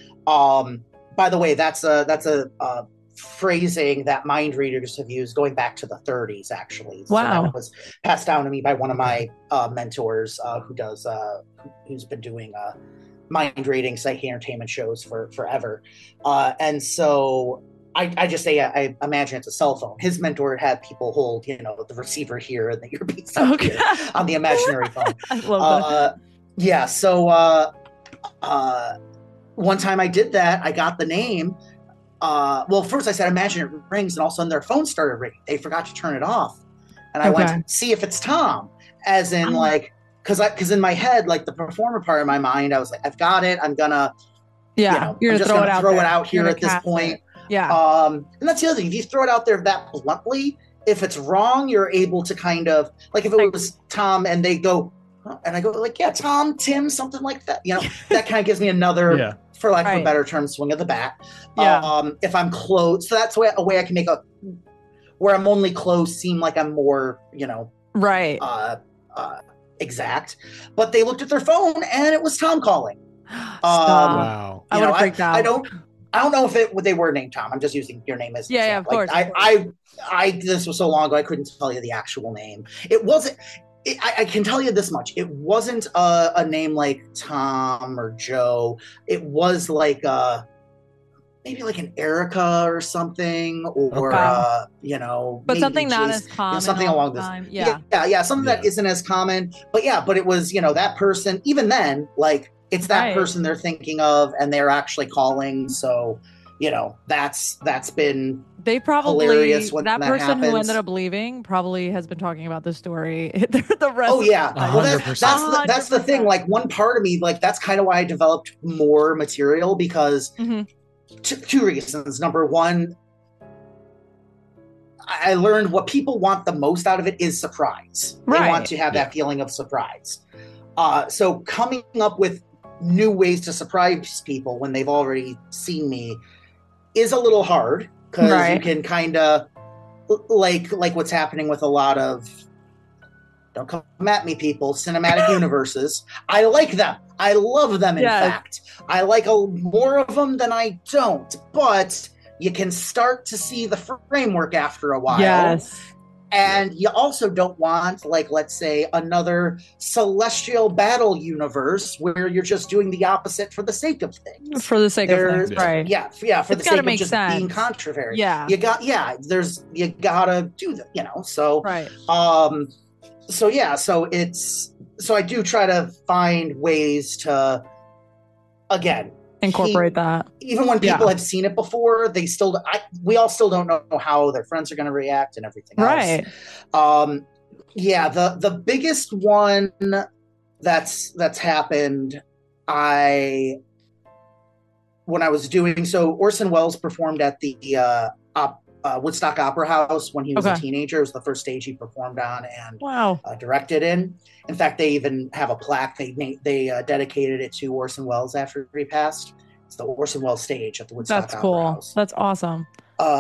Um, by the way, that's a that's a, a phrasing that mind readers have used going back to the thirties, actually. So Wow. that was passed down to me by one of my uh, mentors, uh, who does, uh, who's been doing uh, mind reading psychic entertainment shows for forever, uh, and so. I, I just say I, I imagine it's a cell phone. His mentor had people hold, you know, the receiver here and the earpiece up Okay. here on the imaginary phone. I love that. Uh, yeah. So uh, uh, one time I did that. I got the name. Uh, well, first I said, imagine it rings, and all of a sudden their phone started ringing. They forgot to turn it off, and I Okay. went, see if it's Tom, as in Oh. like, because I because in my head, like the performer part of my mind, I was like, I've got it. I'm gonna, Yeah. you know, You're I'm gonna just throw gonna it out throw there. it out You're here gonna at this cast point. it. Yeah. Um, and that's the other thing. If you throw it out there that bluntly, if it's wrong, you're able to kind of like if it Like- was Tom and they go, huh? And I go like, yeah, Tom, Tim, something like that. You know, that kind of gives me another, Yeah. for lack of Right. a better term, swing of the bat. Yeah. Um, if I'm close, so that's a way, a way I can make a where I'm only close seem like I'm more, you know, Right. uh, uh, exact. But they looked at their phone and it was Tom calling. Stop. um, Wow. I You would know, have freaked out. I don't. I don't know if it they were named Tom. I'm just using your name as an Yeah, yeah, of example. course, Like, of I, I, I. This was so long ago. I couldn't tell you the actual name. It wasn't. It, I, I can tell you this much. It wasn't a, a name like Tom or Joe. It was like uh maybe like an Erica or something, or Okay. uh, you know, But maybe something not Jason- as common. something all along the this. time. Yeah, Yeah. yeah, yeah. Something that Yeah. isn't as common. But yeah, but it was, you know, that person. Even then, like it's that Right. person they're thinking of, and they're actually calling. So, you know, that's that's been They probably hilarious when that that person who happens. ended up leaving probably has been talking about this story the rest. Oh yeah, of the time. well that's hundred that's percent. the, that's the thing. one hundred percent. Like one part of me, like that's kind of why I developed more material because Mhm. t- two reasons. Number one, I I learned what people want the most out of it is surprise. They Right. want to have Yeah. that feeling of surprise. Uh, so coming up with new ways to surprise people when they've already seen me is a little hard because you Right. can kind of like like what's happening with a lot of don't come at me people cinematic universes. I like them. I love them. In Yes. fact, I like a, more of them than I don't. But you can start to see the framework after a while. Yes. And you also don't want, like, let's say, another celestial battle universe where you're just doing the opposite for the sake of things. For the sake There- of things, Yeah. right? Yeah, f- yeah, for It's the gotta sake of make just sense. being controversial. Yeah. You got, yeah, there's, you gotta do that, you know, so, Right. um, so yeah, so it's, so I do try to find ways to, again, Incorporate that. even when people Yeah. have seen it before, they still, I, we all still don't know how their friends are going to react and everything else. Right. Um, yeah, the the biggest one that's that's happened, I when I was doing so, Orson Welles performed at the uh, op, uh, Woodstock Opera House when he was Okay. a teenager. It was the first stage he performed on and Wow. uh, directed in. In fact, they even have a plaque. They na- they uh, dedicated it to Orson Welles after he passed. It's the Orson Welles stage at the Woodstock That's Opera cool. House. That's awesome. Uh,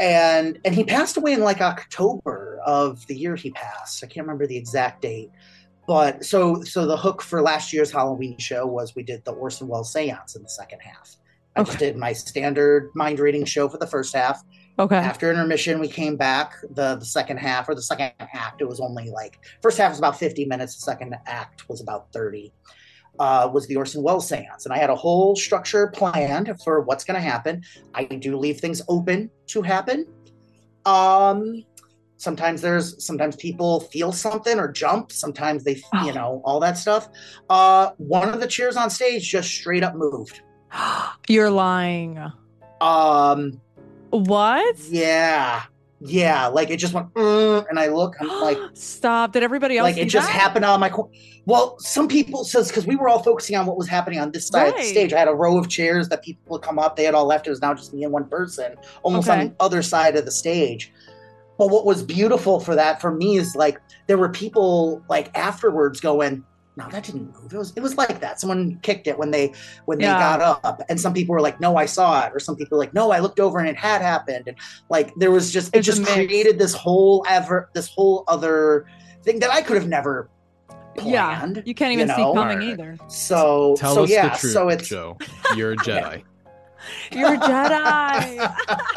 and and he passed away in like October of the year he passed. I can't remember the exact date. But so so the hook for last year's Halloween show was we did the Orson Welles seance in the second half. I Okay. just did my standard mind reading show for the first half. Okay. After intermission, we came back the, the second half or the second act. It was only like first half was about fifty minutes. The second act was about thirty. Uh, was the Orson Welles seance, and I had a whole structure planned for what's going to happen. I do leave things open to happen. Um, sometimes there's sometimes people feel something or jump. Sometimes they, Oh. you know, all that stuff. Uh, one of the chairs on stage just straight up moved. You're lying. Um, What? yeah, yeah, like it just went, "Mm," and I look, I'm like, Stop. Did everybody else like see it just that? happened on my cor- well some people says because we were all focusing on what was happening on this side of the Right. stage. I had a row of chairs that people would come up, they had all left. It was now just me and one person almost on Okay. the other side of the stage. But what was beautiful for that for me is like there were people like afterwards going, no, that didn't move. It was it was like that. Someone kicked it when they when they Yeah. got up. And some people were like, no, I saw it. Or some people were like, no, I looked over and it had happened. And like there was just it It's a just mix. created this whole ever this whole other thing that I could have never Yeah. planned. You can't even you see know? coming Alright. either. So Tell so us yeah, the truth, so it's Joe. You're a Jedi. You're a Jedi.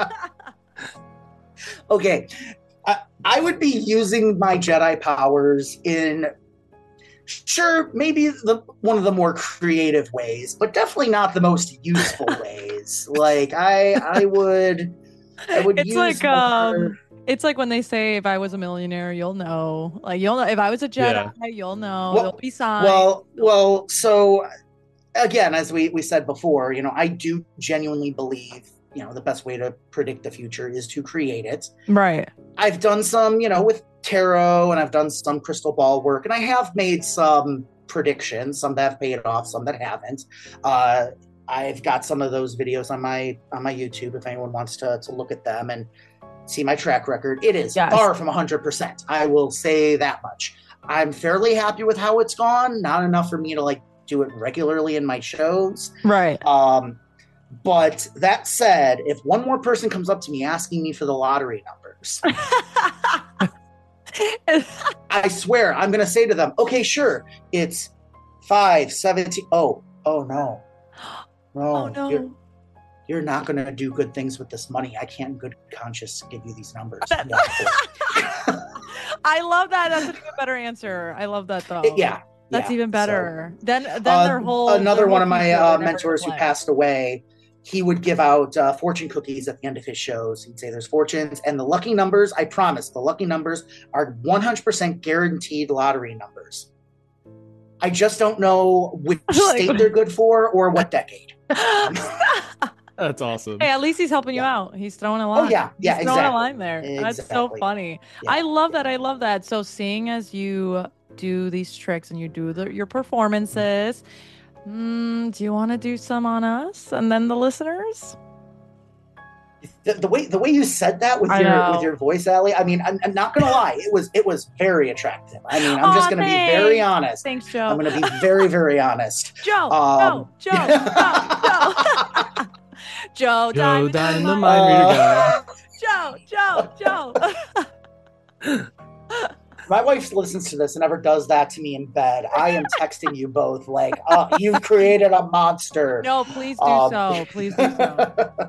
okay. I, I would be using my Jedi powers in sure maybe the one of the more creative ways, but definitely not the most useful ways. Like I I would I would It's use like, more- um, It's like when they say, if I was a millionaire, you'll know. Like, you'll know. If I was a Jedi, you'll know. Well- There'll be signs. Well, well, so again, as we, we said before, you know, I do genuinely believe, you know, the best way to predict the future is to create it. Right. I've done some, you know, with tarot and I've done some crystal ball work and I have made some predictions, some that have paid off, some that haven't. Uh, I've got some of those videos on my on my YouTube if anyone wants to to look at them and see my track record. It is Yes. far from one hundred percent. I will say that much. I'm fairly happy with how it's gone. Not enough for me to like do it regularly in my shows. Right. Um, but that said, if one more person comes up to me asking me for the lottery numbers, I swear I'm going to say to them, okay, sure. It's five, seventeen. Oh, oh no. No, oh, no. You're, you're not going to do good things with this money. I can't in good conscience give you these numbers. That- No. I love that. That's an even better answer. I love that, though. It- yeah. That's yeah. even So, better. then then uh, their whole another their one whole of my future, uh, they're never mentors who gonna play. passed away, he would give out uh, fortune cookies at the end of his shows. He'd say there's fortunes and the lucky numbers. I promise the lucky numbers are one hundred percent guaranteed lottery numbers. I just don't know which Like- state they're good for or what decade. That's awesome. Hey, at least he's helping you Yeah. out. He's throwing a line. Oh yeah, yeah, He's throwing exactly. a line there. That's so Exactly. funny. Yeah. I love that. I love that. So seeing as you do these tricks and you do the, your performances, mm, do you want to do some on us and then the listeners? The, the way the way you said that with I your know. with your voice, Allie. I mean, I'm, I'm not gonna lie. It was it was very attractive. I mean, I'm Aw, just gonna be very thanks. honest. Thanks, Joe. I'm gonna be very very honest. Joe, Um, Joe, Joe, Joe, Joe. Joe, Joe Diamond Diamond in the the Mind Reader guy. Joe, Joe, Joe. My wife listens to this and never does that to me in bed. I am texting you both like, oh, you've created a monster. No, please do Um, so. Please do so.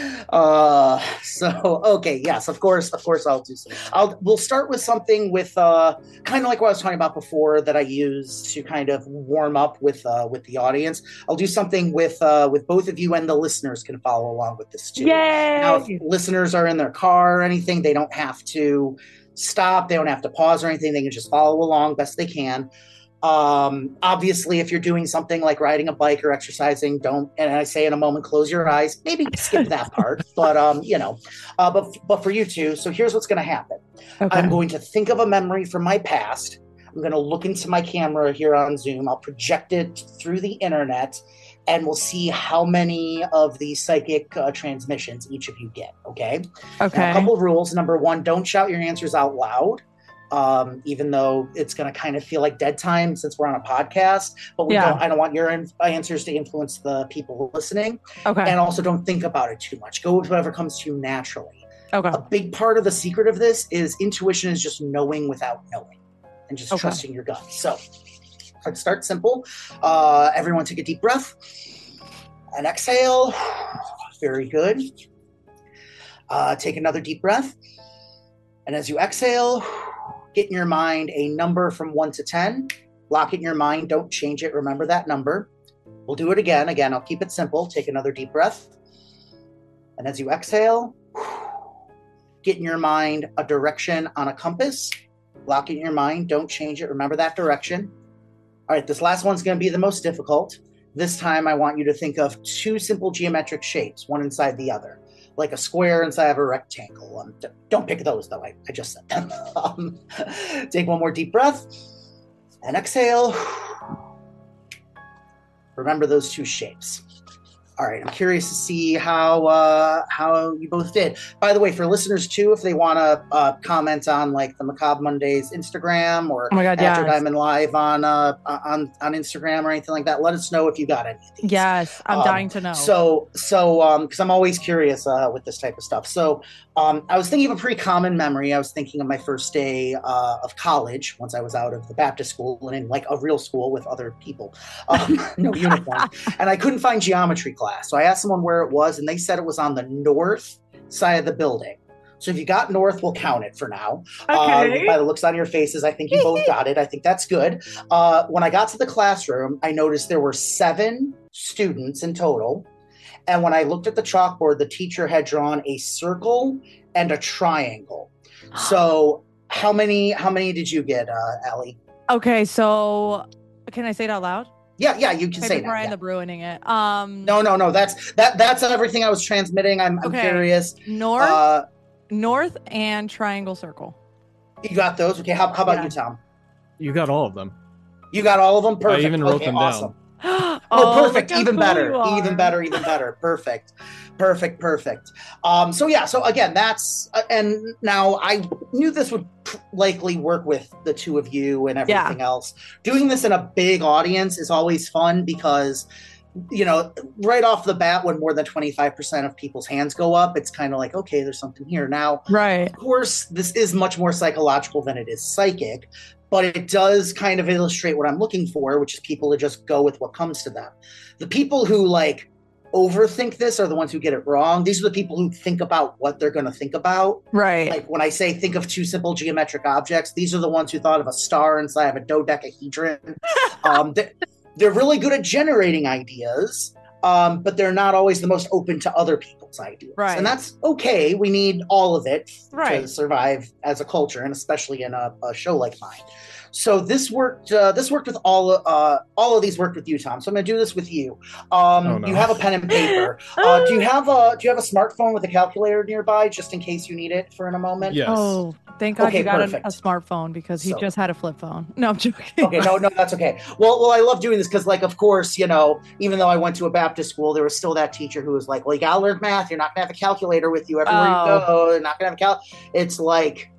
uh so okay, yes, of course, of course I'll do so. I'll we'll start with something with uh kind of like what I was talking about before that I use to kind of warm up with uh with the audience. I'll do something with uh with both of you and the listeners can follow along with this too. Yay! Now, if listeners are in their car or anything, they don't have to stop. They don't have to pause or anything. They can just follow along best they can. Um, obviously, if you're doing something like riding a bike or exercising, don't, and I say in a moment, close your eyes, maybe skip that part, but, um, you know, uh, but, but for you two, so here's what's going to happen. Okay. I'm going to think of a memory from my past. I'm going to look into my camera here on Zoom. I'll project it through the internet and we'll see how many of these psychic uh, transmissions each of you get. Okay. Okay. Now, a couple of rules. Number one, don't shout your answers out loud. Um, even though it's going to kind of feel like dead time since we're on a podcast, but we Yeah. don't, I don't want your in- answers to influence the people listening. Okay. And also don't think about it too much. Go with whatever comes to you naturally. Okay. A big part of the secret of this is intuition is just knowing without knowing and just Okay. trusting your gut. So let's start simple. Uh, everyone take a deep breath and exhale. Very good. Uh, take another deep breath. And as you exhale, get in your mind a number from one to ten. Lock it in your mind. Don't change it. Remember that number. We'll do it again. Again, I'll keep it simple. Take another deep breath. And as you exhale, get in your mind a direction on a compass. Lock it in your mind. Don't change it. Remember that direction. All right, this last one's going to be the most difficult. This time, I want you to think of two simple geometric shapes, one inside the other, like a square inside of a rectangle. Um, don't pick those, though. I, I just said them. um, take one more deep breath and exhale. Remember those two shapes. All right, I'm curious to see how uh, how you both did. By the way, for listeners too, if they want to uh, comment on like the Macabre Mondays Instagram or Oh my God, After yes. Diamond Live on uh, on on Instagram or anything like that, let us know if you got any of these. Yes, I'm Um, dying to know. So so um, because I'm always curious uh, with this type of stuff. So um, I was thinking of a pretty common memory. I was thinking of my first day uh, of college once I was out of the Baptist school and in like a real school with other people, um, no uniform, and I couldn't find geometry class. So I asked someone where it was, and they said it was on the north side of the building. So if you got north, we'll count it for now. Okay. Uh, by the looks on your faces, I think you both got it. I think that's good. Uh, when I got to the classroom, I noticed there were seven students in total. And when I looked at the chalkboard, the teacher had drawn a circle and a triangle. So how many how many did you get, uh, Allie? Okay, so can I say it out loud? Yeah, yeah, you can Okay, say before now. I end Yeah. up ruining it. Um, No, no, no. That's that. That's everything I was transmitting. I'm, I'm Okay. curious. north, Uh, north, and triangle circle. you got those? Okay. How, how about Yeah. you, Tom? You got all of them. You got all of them? Perfect. even wrote Okay, them awesome. down. oh, Oh, perfect. look how Even cool better. you are. Even better. Even better. Perfect. Perfect. Perfect. Um, so yeah. So again, that's uh, and now I knew this would pr- likely work with the two of you and everything else. Doing this in a big audience is always fun because, you know, right off the bat, when more than twenty-five percent of people's hands go up, it's kind of like, okay, there's something here. Now, Right. of course, this is much more psychological than it is psychic, but it does kind of illustrate what I'm looking for, which is people to just go with what comes to them. The people who like overthink this are the ones who get it wrong. These are the people who think about what they're going to think about. Right. Like when I say think of two simple geometric objects, these are the ones who thought of a star inside of a dodecahedron. um, they, they're really good at generating ideas, um, but they're not always the most open to other people's ideas. Right. And that's okay. We need all of it Right. to survive as a culture, and especially in a, a show like mine. So this worked. Uh, this worked with all. Uh, all of these worked with you, Tom. So I'm going to do this with you. Um, Oh, no. You have a pen and paper. Uh, do you have a Do you have a smartphone with a calculator nearby, just in case you need it for in a moment? Yes. Oh, thank God Okay, you got a, perfect. a smartphone because he So- just had a flip phone. No, I'm joking. Okay, no, no, that's okay. Well, well, I love doing this because, like, of course, you know, even though I went to a Baptist school, there was still that teacher who was like, "Well, you gotta learn math. You're not gonna have a calculator with you everywhere Oh. you go. You're not gonna have a cal." It's like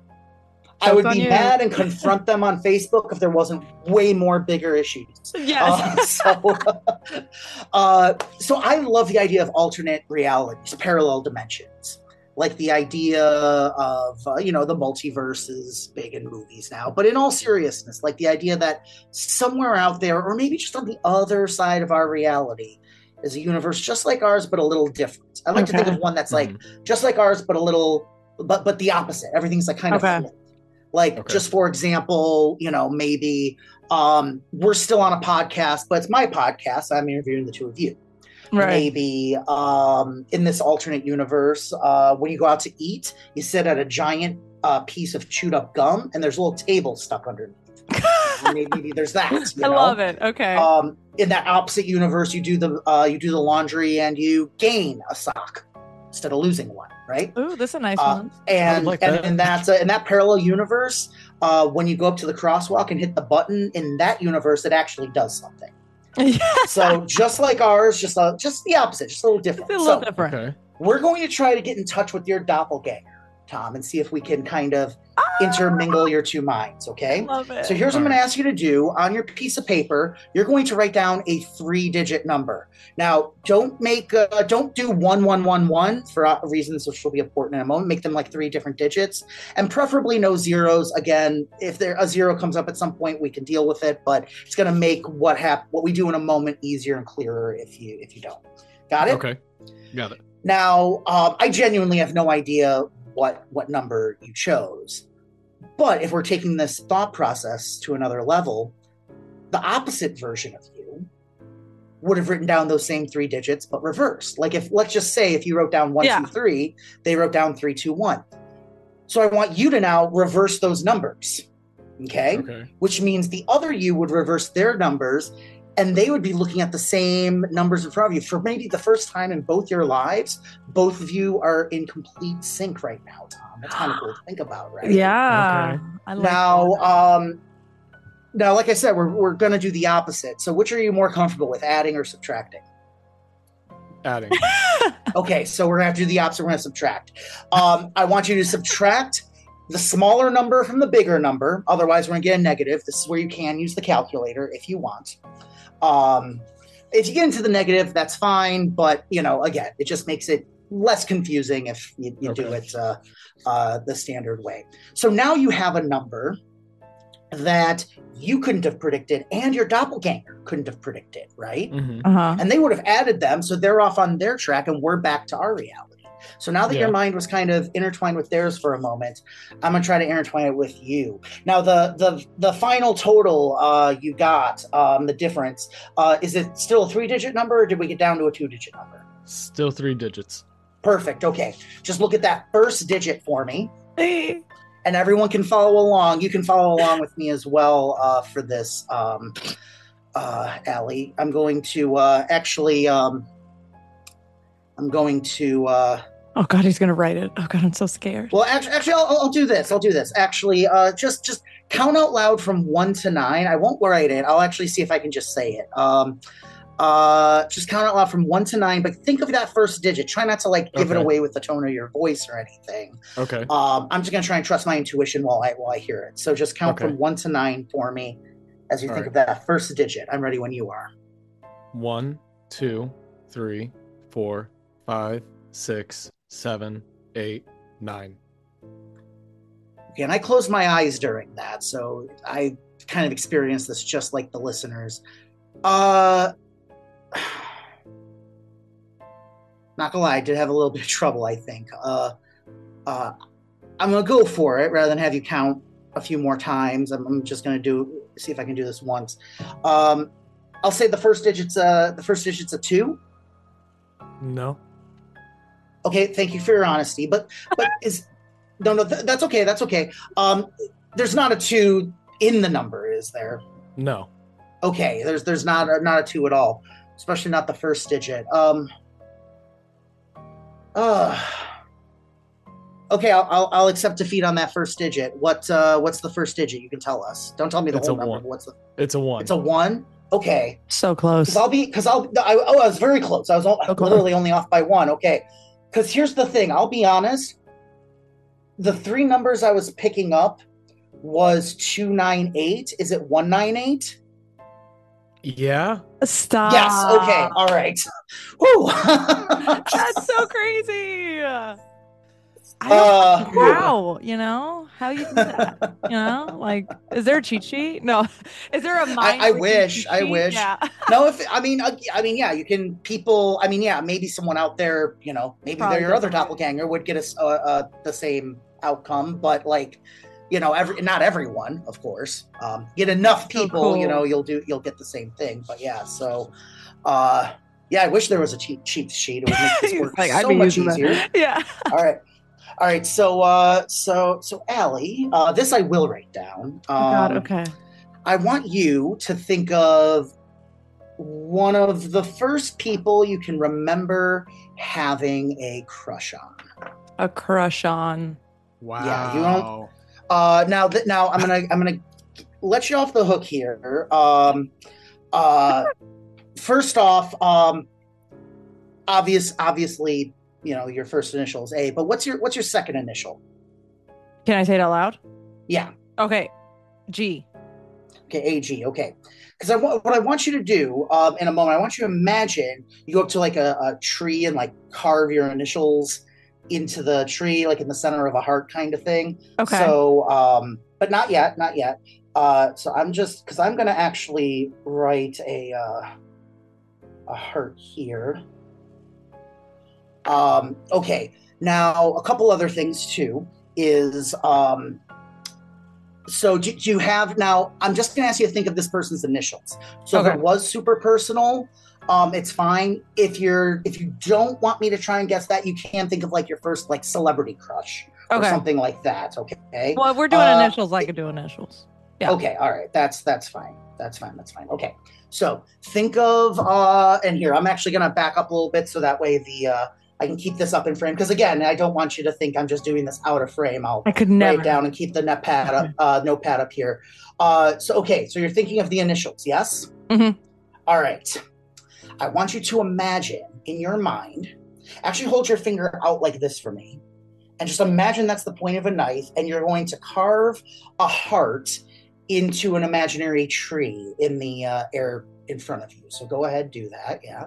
I Joke's would on be you. mad and confront them on Facebook if there wasn't way more bigger issues. Yes. Uh, so, uh, so I love the idea of alternate realities, parallel dimensions. Like the idea of, uh, you know, the multiverse is big in movies now. But in all seriousness, like the idea that somewhere out there, or maybe just on the other side of our reality, is a universe just like ours, but a little different. I like to think Okay. of one that's like just like ours, but a little, but but the opposite. Everything's like kind of Okay. flipped. Like, Okay. just for example, you know, maybe um, we're still on a podcast, but it's my podcast. I'm interviewing the two of you. Right. Maybe um, in this alternate universe, uh, when you go out to eat, you sit at a giant uh, piece of chewed up gum, and there's a little table stuck underneath. maybe, maybe there's that. You I know? love it. Okay. Um, in that opposite universe, you do the uh, you do the laundry and you gain a sock instead of losing one, right? Ooh, this is a nice Uh, one. and like and that. in that uh, in that parallel universe, uh, when you go up to the crosswalk and hit the button in that universe, it actually does something. So just like ours, just uh, just the opposite, just a little different. It's a little So different. Okay. we're going to try to get in touch with your doppelganger. Tom, and see if we can kind of intermingle your two minds, okay? Love it. So here's what I'm All going right. to ask you to do. On your piece of paper, you're going to write down a three-digit number. Now, don't make, uh, don't do one, one, one, one for uh, reasons which will be important in a moment. Make them like three different digits, and preferably no zeros. Again, if there a zero comes up at some point, we can deal with it, but it's going to make what hap- what we do in a moment easier and clearer if you if you don't. Got it? Okay. Got it. Now, um, I genuinely have no idea what what number you chose. But if we're taking this thought process to another level, the opposite version of you would have written down those same three digits, but reversed. Like if, let's just say if you wrote down one, Yeah. two, three, they wrote down three, two, one. So I want you to now reverse those numbers. Okay? Okay. Which means the other you would reverse their numbers, and they would be looking at the same numbers in front of you. For maybe the first time in both your lives, both of you are in complete sync right now, Tom. That's kind of cool to think about, right? Yeah. Okay. I like Now, that. um, now, like I said, we're we're gonna do the opposite. So, which are you more comfortable with, adding or subtracting? Adding. Okay, so we're gonna have to do the opposite. We're gonna subtract. Um, I want you to subtract the smaller number from the bigger number. Otherwise, we're gonna get a negative. This is where you can use the calculator if you want. Um, if you get into the negative, that's fine. But you know, again, it just makes it less confusing if you, you do Okay. it uh, uh, the standard way. So now you have a number that you couldn't have predicted and your doppelganger couldn't have predicted, right? Mhm. Uh-huh. And they would have added them, so they're off on their track and we're back to our reality. So now that Yeah. your mind was kind of intertwined with theirs for a moment, I'm gonna try to intertwine it with you. Now the the the final total uh, you got, um, the difference, uh, is it still a three-digit number or did we get down to a two-digit number? Still three digits. Perfect. Okay. Just look at that first digit for me. Hey. And everyone can follow along. You can follow along with me as well uh, for this, um, uh, Allie. I'm going to uh, actually, um, I'm going to, uh, Oh God, he's gonna write it. Oh God, I'm so scared. well, actually, actually I'll, I'll do this. I'll do this. Actually, uh, just just count out loud from one to nine. I won't write it. I'll actually see if I can just say it. Um, uh, just count out loud from one to nine, but think of that first digit. Try not to like give it Okay. away with the tone of your voice or anything. Okay. Um, I'm just gonna try and trust my intuition while I while I hear it. So just count Okay. from one to nine for me as you All think right. of that first digit. I'm ready when you are. One, two, three, four, five, six, seven, eight, nine. Okay, and I closed my eyes during that, so I kind of experienced this just like the listeners. Uh, not gonna lie, I did have a little bit of trouble. I think. Uh, uh, I'm gonna go for it rather than have you count a few more times. I'm, I'm just gonna do see if I can do this once. Um, I'll say the first digit's uh the first digit's a two. No. Okay, thank you for your honesty, but but is no no th- that's okay that's okay. Um, there's not a two in the number, is there? No. Okay, there's there's not a, not a two at all, especially not the first digit. Um, uh, okay, I'll, I'll I'll accept defeat on that first digit. What uh what's the first digit? You can tell us. Don't tell me the It's whole a number. one. But what's the? It's a one. It's a one. Okay, So close. because I'll be because I'll I, oh I was very close. I was o- So close. literally only off by one. Okay, because here's the thing. I'll be honest. The three numbers I was picking up was two nine eight. Is it one nine eight? Yeah. Stop. Yes. Okay. All right. Whew. That's so crazy. I don't Uh, know how, you know? How you do that? You know? Like, is there a cheat sheet? No. Is there a mind I reading wish, cheat I sheet? wish. Yeah. no, if I mean, uh, I mean, yeah, you can. People, I mean, yeah, maybe someone out there, you know, maybe Probably they're your other different. doppelganger would get us uh, uh, the same outcome, but like, you know, every not everyone, of course. Um, get enough So people, you cool. know, you'll do, you'll get the same thing. But yeah, so, uh, yeah, I wish there was a cheat cheat sheet. It would make this He's work like, I'd so be much using that. easier. Yeah. All right. All right, so uh, so so Allie, uh, this I will write down. Um, Oh God, okay. I want you to think of one of the first people you can remember having a crush on. A crush on. Wow. Yeah, you don't- Uh, now that now I'm gonna I'm gonna let you off the hook here. Um, uh, first off, um, obvious obviously, you know your first initial is A, but what's your what's your second initial? Can I say it out loud? Yeah. Okay. G. Okay, A G. Okay. Because I want what I want you to do um, in a moment. I want you to imagine you go up to like a, a tree and like carve your initials into the tree, like in the center of a heart kind of thing. Okay. So, um, but not yet, not yet. Uh, so I'm just because I'm going to actually write a uh, a heart here. Um, okay. Now, a couple other things too is. Um, So do, do you have now? I'm just going to ask you to think of this person's initials. So Okay. if it was super personal, um, it's fine. If you're if you don't want me to try and guess that, you can think of like your first like celebrity crush or Okay. something like that. Okay. Well, if we're doing Uh, initials, I could do initials. Yeah. Okay. All right. That's that's fine. That's fine. That's fine. Okay. So think of uh, and here I'm actually going to back up a little bit so that way the uh, I can keep this up in frame because again I don't want you to think I'm just doing this out of frame. I'll I could write never. it down and keep the notepad up, uh, notepad up here. Uh, so okay, so you're thinking of the initials, yes? Mhm. All right. I want you to imagine in your mind. Actually, hold your finger out like this for me, and just imagine that's the point of a knife, and you're going to carve a heart into an imaginary tree in the uh, air in front of you. So go ahead, do that. Yeah.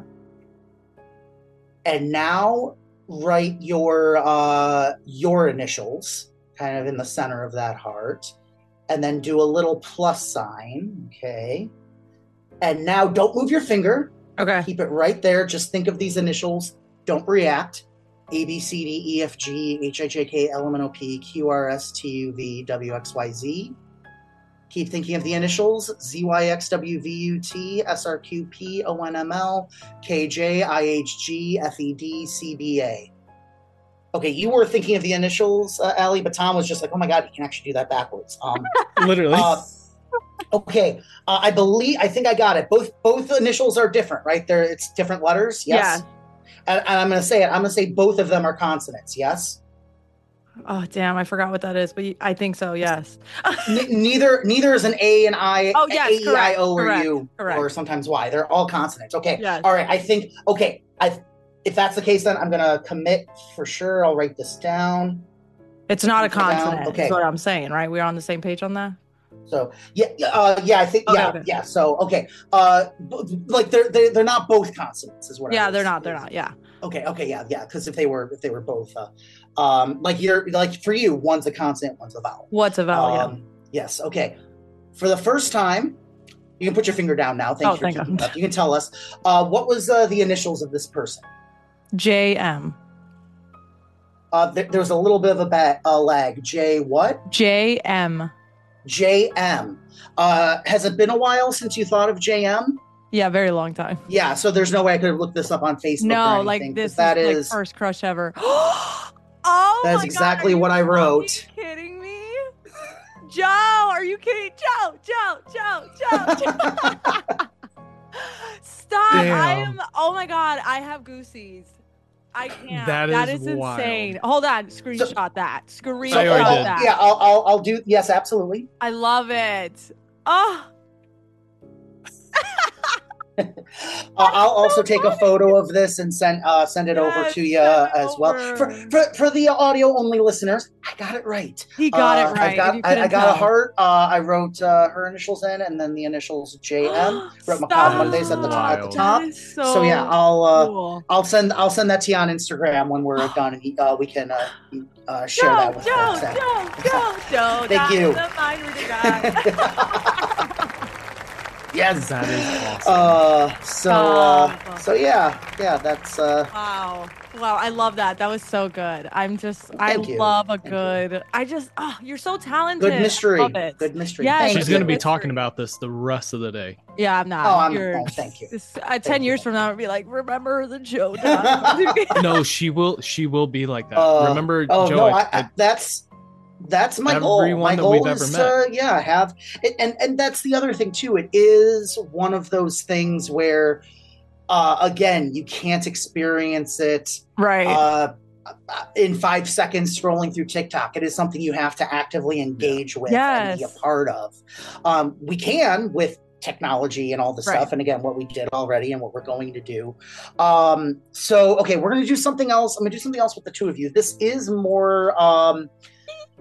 And now write your uh, your initials kind of in the center of that heart, and then do a little plus sign. Okay. And now don't move your finger. Okay. Keep it right there. Just think of these initials. Don't react. A, B, C, D, E, F, G, H, I, J, K, L, M, N, O, P, Q, R, S, T, U, V, W, X, Y, Z. Keep thinking of the initials. Z, Y, X, W, V, U, T, S, R, Q, P, O, N, M, L, K, J, I, H, G, F, E, D, C, B, A. Okay, you were thinking of the initials, uh, Allie, but Tom was just like, oh my God, you can actually do that backwards. Um, Literally. uh, okay, uh, I believe, I think I got it. Both both initials are different, right? They're, it's different letters, yes? Yeah. And, and I'm going to say it. I'm going to say both of them are consonants, yes? Oh, damn. I forgot what that is, but I think so. Yes. N- neither neither is an A and I, Oh, yes, A, E, I, O, or correct, U, correct. or sometimes Y. They're all consonants. Okay. Yes. All right. I think, okay. I If that's the case, then I'm going to commit for sure. I'll write this down. It's not a Put it down. consonant. Okay. That's what I'm saying, right? We're on the same page on that? So yeah, yeah, uh, yeah, I think Okay, yeah, okay. yeah. So okay, uh, b- like they're they're they're not both consonants, is what. I Yeah, was- they're not. They're not. Yeah. Okay, okay, yeah, yeah. Because if they were if they were both, uh, um, like you're like for you, one's a consonant, one's a vowel. What's a vowel? Yeah. Um, yes. Okay. For the first time, you can put your finger down now. Thank Oh, you for thank keeping God. it up. You can tell us uh, what was uh, the initials of this person. J M. Uh, there, there was a little bit of a ba- uh, lag. J what? J M. J M. Uh, has it been a while since you thought of J M? Yeah, very long time. Yeah, so there's no way I could have looked this up on Facebook. No, or like anything, this 'cause that is, is like first crush ever. Oh, That's my exactly God, are what you I wrote. fucking Kidding me, Joe? Are you kidding, Joe? Joe? Joe? Joe? Joe. Stop! I Damn. am. Oh my God, I have goosies. I can't. That that is is wild. insane. Hold on, screenshot that. So, Screenshot I already did. that. yeah, I'll, I'll I'll do yes, absolutely. I love it. Oh, Uh, I'll also take a photo of this and send uh, send it over Yes, to you send it as well. over. For, for for the audio only listeners, I got it right. he got Uh, it right. I've got, if you I, I couldn't got a tell. heart. Uh, I wrote uh, her initials in, and then the initials J M. Wrote Macabre Stop. Mondays at the top. At the Wild. top. That is so, So yeah, I'll uh, cool. I'll send I'll send that to you on Instagram when we're done, and uh, we can uh, uh, share Joe, that with Joe, folks. Joe, Joe, Joe. Thank that you. is a mind reading guy. Yes. That is awesome. Uh, so uh, Oh. so yeah, yeah, that's uh, Wow. Wow, I love that. That was so good. I'm just, I Thank you. love a Thank you. good, I just, oh, you're so talented. good mystery. I love it. Good mystery. Yes. Thank She's you. going to be mystery. talking about this the rest of the day. Yeah, I'm not. Oh, I'm- You're, oh, thank you. This, uh, ten you. years from now, I'll be like, remember the Joe Don? No, she will. She will be like that. Uh, Remember, Oh Joe? no, I, I, I, that's that's my goal. Everyone My that goal we've is ever to yeah have and, and and that's the other thing too. It is one of those things where uh, again you can't experience it Right. uh, in five seconds scrolling through TikTok. It is something you have to actively engage with and be a Yes. part of. Um, we can with technology and all the Right. stuff, and again what we did already and what we're going to do. Um, so okay, we're going to do something else. I'm going to do something else with the two of you. This is more um,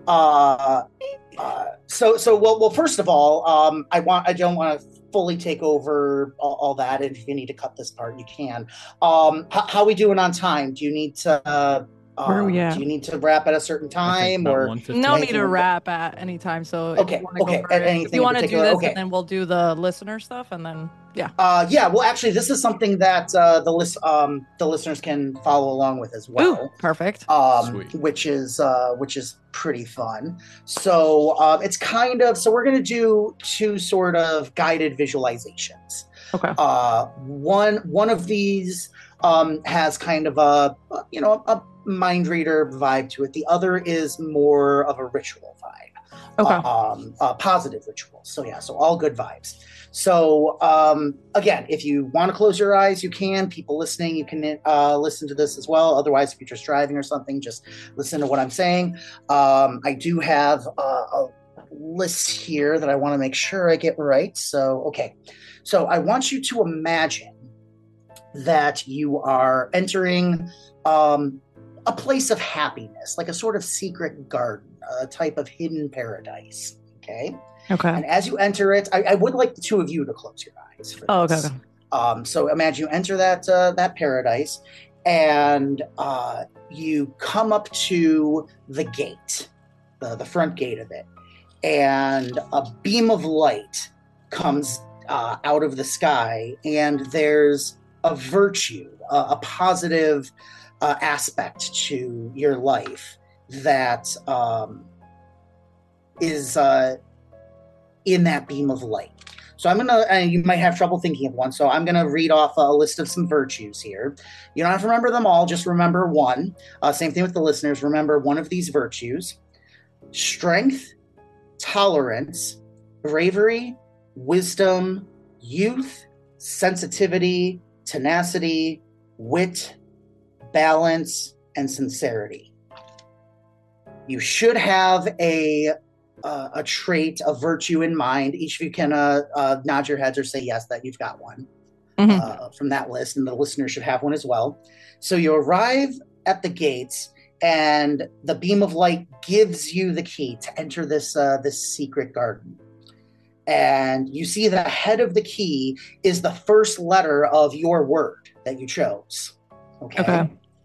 Uh, uh, so so well well first of all, um, I want I don't want to fully take over all, all that. And if you need to cut this part, you can. Um, how, how we doing on time? Do you need to? Uh, Where are we um, at? do you need to wrap at a certain time or? one fifteen. No need anything to like wrap at any time. So if Okay, you want to okay, go for at it, if anything you in want to do particular, this, okay. and then we'll do the listener stuff, and then yeah. Uh, yeah, well, actually, this is something that uh, the list um, the listeners can follow along with as well. Ooh, perfect. Um, Sweet. which is uh, which is pretty fun. So uh, it's kind of so we're gonna do two sort of guided visualizations. Okay. Uh, one one of these um, has kind of a you know a mind reader vibe to it. The other is more of a ritual vibe. Okay. Uh, um, uh, positive rituals. So yeah, so all good vibes. So um, again, if you want to close your eyes, you can. People listening, you can uh, listen to this as well. Otherwise, if you're just driving or something, just listen to what I'm saying. Um, I do have uh, a list here that I want to make sure I get right. So okay, so I want you to imagine that you are entering um, a place of happiness, like a sort of secret garden, a type of hidden paradise. Okay. Okay. And as you enter it, I, I would like the two of you to close your eyes. For Oh, okay. this. okay. Um, so imagine you enter that uh, that paradise, and uh, you come up to the gate, the the front gate of it, and a beam of light comes uh, out of the sky, and there's a virtue, a, a positive uh, aspect to your life that um, is. Uh, in that beam of light. So I'm gonna, and you might have trouble thinking of one, so I'm gonna read off a list of some virtues here. You don't have to remember them all, just remember one. Uh, same thing with the listeners, remember one of these virtues. Strength, tolerance, bravery, wisdom, youth, sensitivity, tenacity, wit, balance, and sincerity. You should have a Uh, a trait, a virtue in mind. Each of you can uh, uh, nod your heads or say yes that you've got one Mhm. uh, from that list, and the listener should have one as well. So you arrive at the gates, and the beam of light gives you the key to enter this uh, this secret garden. And you see the head of the key is the first letter of your word that you chose. Okay. Okay.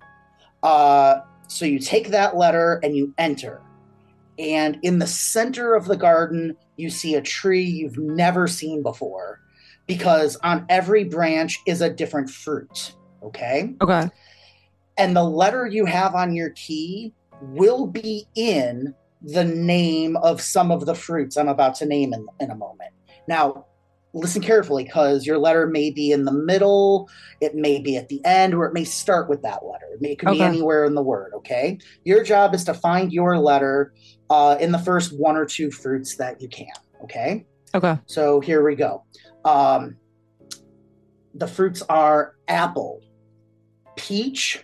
Uh, so you take that letter and you enter. And in the center of the garden, you see a tree you've never seen before, because on every branch is a different fruit. Okay. Okay. And the letter you have on your key will be in the name of some of the fruits I'm about to name in, in a moment. Now, listen carefully, because your letter may be in the middle, it may be at the end, or it may start with that letter. It, may, it could be Okay. anywhere in the word, okay? Your job is to find your letter uh, in the first one or two fruits that you can, okay? Okay. So here we go. Um, the fruits are apple, peach,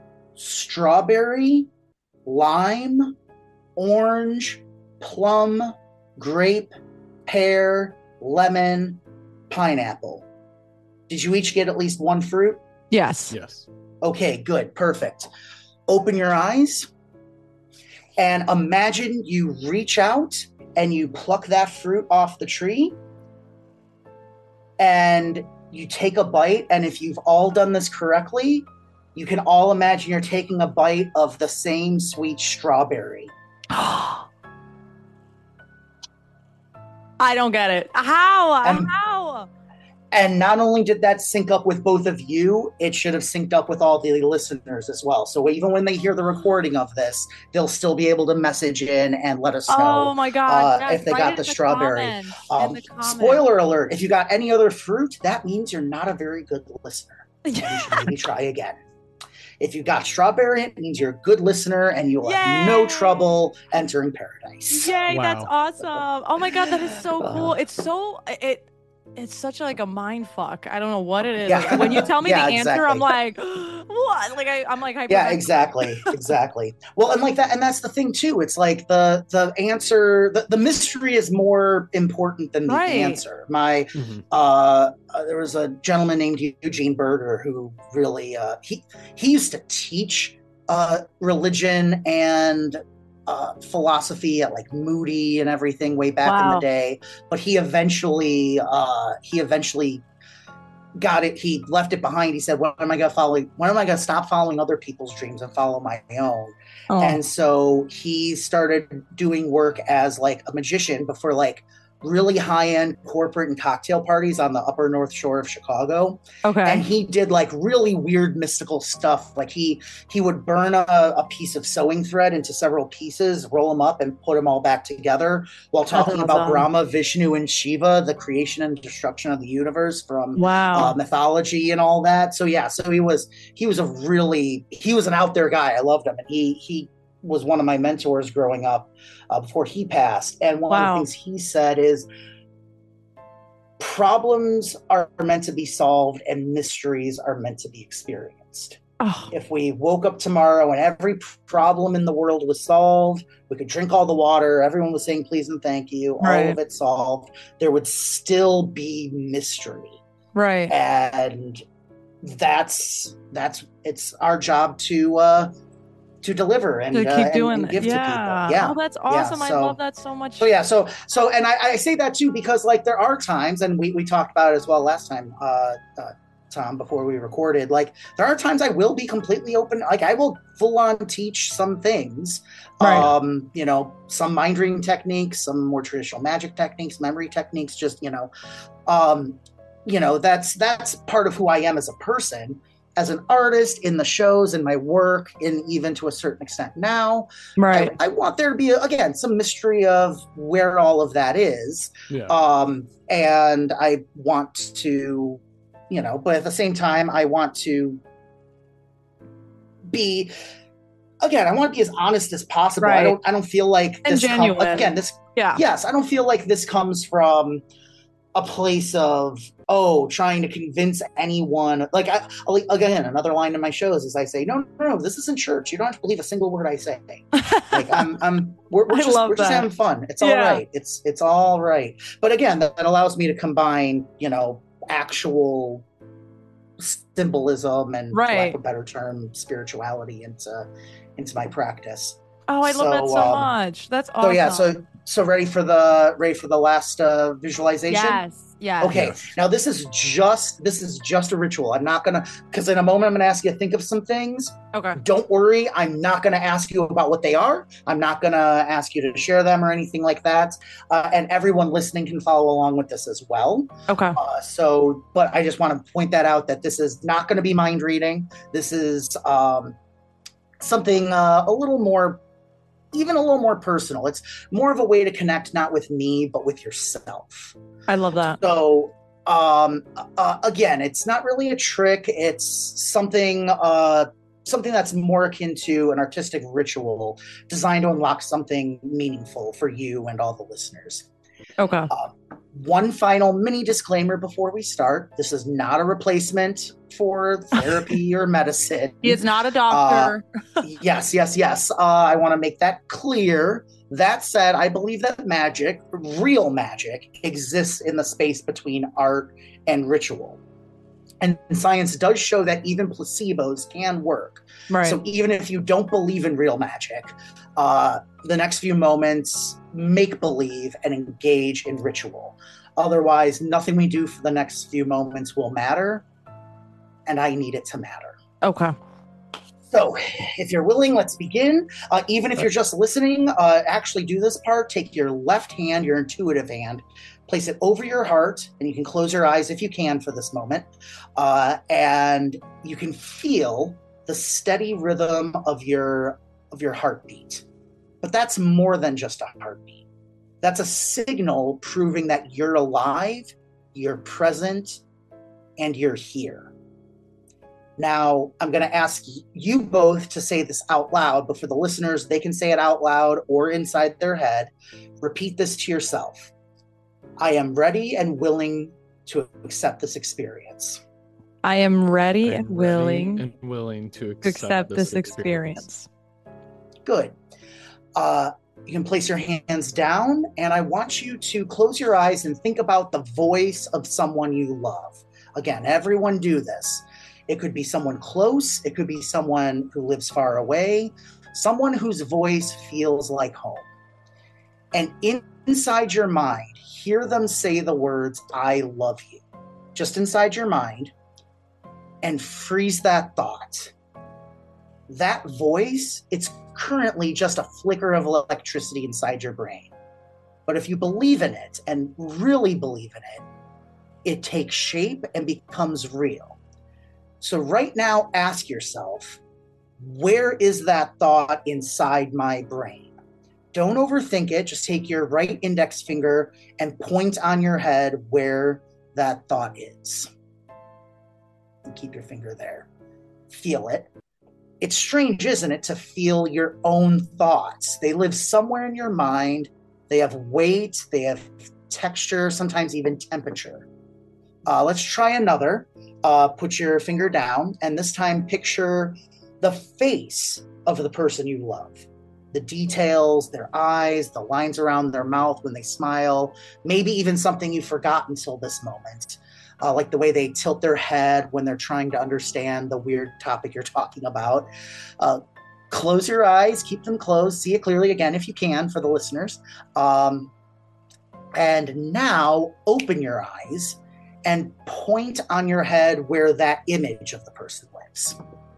strawberry, lime, orange, plum, grape, pear, lemon, pineapple. Did you each get at least one fruit? Yes. Yes. Okay, good, perfect. Open your eyes and imagine you reach out and you pluck that fruit off the tree and you take a bite. And if you've all done this correctly, you can all imagine you're taking a bite of the same sweet strawberry. I don't get it. How? Um, How? And not only did that sync up with both of you, it should have synced up with all the listeners as well. So even when they hear the recording of this, they'll still be able to message in and let us know Oh my God. uh, Yes, if they write got it the in strawberry. comments, in Um, the comments. spoiler alert, if you got any other fruit, that means you're not a very good listener. And you should maybe try again. If you got strawberry, it means you're a good listener and you'll have no Yay! trouble entering paradise. Yay, that's Wow. awesome. Oh my God, that is so cool. Uh, It's so it it's such like a mind fuck. I don't know what it is. Yeah. Like, when you tell me Yeah, the answer, I'm exactly. like, what? Like I, I'm like hyper. Yeah, exactly, exactly. Well, and like that, and that's the thing too. It's like the the answer, the, the mystery is more important than the Right. answer. My Mhm. uh, uh, there was a gentleman named Eugene Berger who really uh, he he used to teach uh, religion and uh, philosophy at like Moody and everything way back Wow. in the day. But he eventually, uh, he eventually got it. He left it behind. He said, "When am I going to follow? When am I going to stop following other people's dreams and follow my own?" Oh. And so he started doing work as like a magician, but for like really high-end corporate and cocktail parties on the upper North Shore of Chicago. Okay. And he did like really weird mystical stuff. Like he he would burn a, a piece of sewing thread into several pieces, roll them up, and put them all back together while talking That's about awesome. Brahma, Vishnu, and Shiva, the creation and destruction of the universe from Wow. uh, mythology and all that. So yeah, so he was he was a really he was an out there guy. I loved him, and he he was one of my mentors growing up uh, before he passed. And one Wow. of the things he said is, problems are meant to be solved and mysteries are meant to be experienced. Oh, If we woke up tomorrow and every problem in the world was solved, we could drink all the water, everyone was saying please and thank you, all Right. of it solved, there would still be mystery. right. And that's that's it's our job to uh to deliver and To keep uh, and- doing and that. give Yeah. to people. Yeah. Oh, that's awesome. I so- love that so much. So yeah, so so and I, I say that too because like there are times, and we, we talked about it as well last time, uh, uh Tom, before we recorded, like there are times I will be completely open, like I will full on teach some things. Right. Um, you know, some mind reading techniques, some more traditional magic techniques, memory techniques, just, you know, um, you know, that's that's part of who I am as a person. As an artist, in the shows, in my work, and even to a certain extent now, Right. I, I want there to be, again, some mystery of where all of that is. Yeah. Um, and I want to, you know, but at the same time, I want to be, again, I want to be as honest as possible. Right. I don't, I don't feel like And this, com- genuine. again, this, Yeah. yes, I don't feel like this comes from a place of, oh, trying to convince anyone. Like, I, like, again, another line in my shows is I say, no, no, no, this isn't church. You don't have to believe a single word I say. Like, I'm, I'm, we're, we're I just, love we're just that. having fun. It's all Yeah. right. It's, it's all right. But again, that, that allows me to combine, you know, actual symbolism and, for lack Right. of a better term, spirituality into, into my practice. Oh, I love that So, so um, much. That's awesome. So yeah, so so ready for the ready for the last uh, visualization. yes. Yes. Okay, Yes. now this is just this is just a ritual. I'm not gonna, because in a moment I'm gonna ask you to think of some things. Okay. Don't worry, I'm not gonna ask you about what they are. I'm not gonna ask you to share them or anything like that. Uh, and everyone listening can follow along with this as well. Okay. Uh, so, but I just want to point that out that this is not going to be mind reading. This is um, something uh, a little more, even a little more personal. It's more of a way to connect, not with me, but with yourself. I love that. So, um, uh, again, it's not really a trick. It's something, uh, something that's more akin to an artistic ritual designed to unlock something meaningful for you and all the listeners. Okay. One final mini disclaimer before we start. This is not a replacement for therapy or medicine. He is not a doctor. Yes, yes, yes. Uh, I want to make that clear. That said, I believe that magic, real magic, exists in the space between art and ritual. And science does show that even placebos can work. right. So even if you don't believe in real magic, uh, the next few moments, make believe and engage in ritual. Otherwise, nothing we do for the next few moments will matter, and I need it to matter. okay. So, if you're willing, let's begin. Uh, even if you're just listening, uh, actually do this part. Take your left hand, your intuitive hand, place it over your heart, and you can close your eyes if you can for this moment. Uh, and you can feel the steady rhythm of your of your heartbeat. But that's more than just a heartbeat. That's a signal proving that you're alive, you're present, and you're here. Now, I'm going to ask you both to say this out loud, but for the listeners, they can say it out loud or inside their head. Repeat this to yourself. I am ready and willing to accept this experience. I am ready I am and willing ready and willing to accept, to accept this experience. experience. Good. Uh, you can place your hands down, and I want you to close your eyes and think about the voice of someone you love. Again, everyone do this. It could be someone close. It could be someone who lives far away. someone whose voice feels like home. And in, inside your mind, hear them say the words, I love you, just inside your mind, and freeze that thought. That voice, it's currently just a flicker of electricity inside your brain. But if you believe in it and really believe in it, it takes shape and becomes real. So right now, ask yourself, where is that thought inside my brain? Don't overthink it. Just take your right index finger and point on your head where that thought is. And keep your finger there. Feel it. It's strange, isn't it, to feel your own thoughts? They live somewhere in your mind. They have weight, they have texture, sometimes even temperature. Uh, let's try another. Uh, put your finger down, and this time picture the face of the person you love. The details, their eyes, the lines around their mouth when they smile, maybe even something you forgot until this moment, uh, like the way they tilt their head when they're trying to understand the weird topic you're talking about. Uh, close your eyes, keep them closed, see it clearly again if you can for the listeners. Um, and now open your eyes and point on your head where that image of the person lives.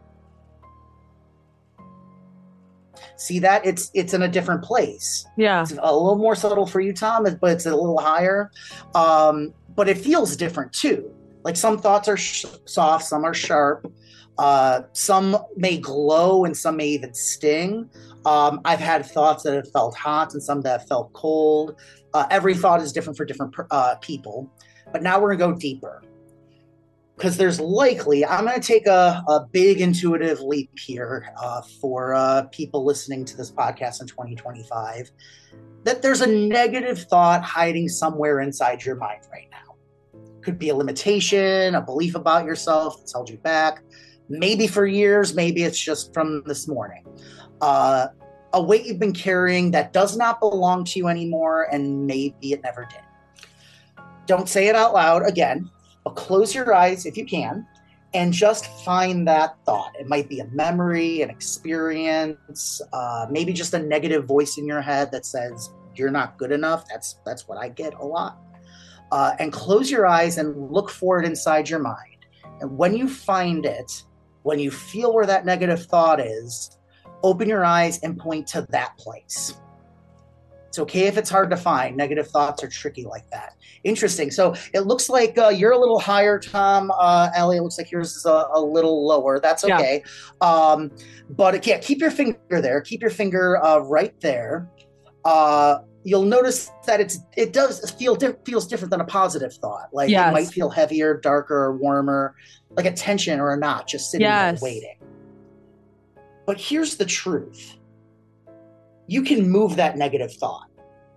See that? It's it's in a different place. Yeah. It's a little more subtle for you, Tom, but it's a little higher. Um, but it feels different too. Like some thoughts are sh- soft, some are sharp. Uh, some may glow and some may even sting. Um, I've had thoughts that have felt hot and some that have felt cold. Uh, every thought is different for different uh, people. But now we're going to go deeper. Because there's likely, I'm going to take a, a big intuitive leap here uh, for uh, people listening to this podcast in twenty twenty-five, that there's a negative thought hiding somewhere inside your mind right now. Could be a limitation, a belief about yourself that's held you back. Maybe for years, maybe it's just from this morning. Uh, a weight you've been carrying that does not belong to you anymore, and maybe it never did. Don't say it out loud again, but close your eyes if you can, and just find that thought. It might be a memory, an experience, uh, maybe just a negative voice in your head that says, you're not good enough. That's, that's what I get a lot. Uh, and close your eyes and look for it inside your mind. And when you find it, when you feel where that negative thought is, open your eyes and point to that place. It's okay if it's hard to find. Negative thoughts are tricky like that. Interesting. So it looks like uh, you're a little higher, Tom. Uh, Ellie, it looks like yours is a, a little lower. That's okay. Yeah. Um, but yeah, keep your finger there. Keep your finger uh, right there. Uh, you'll notice that it's it does feel di- feels different than a positive thought. Like yes. It might feel heavier, darker, warmer, like a tension or a knot just sitting yes. there waiting. But here's the truth. You can move that negative thought.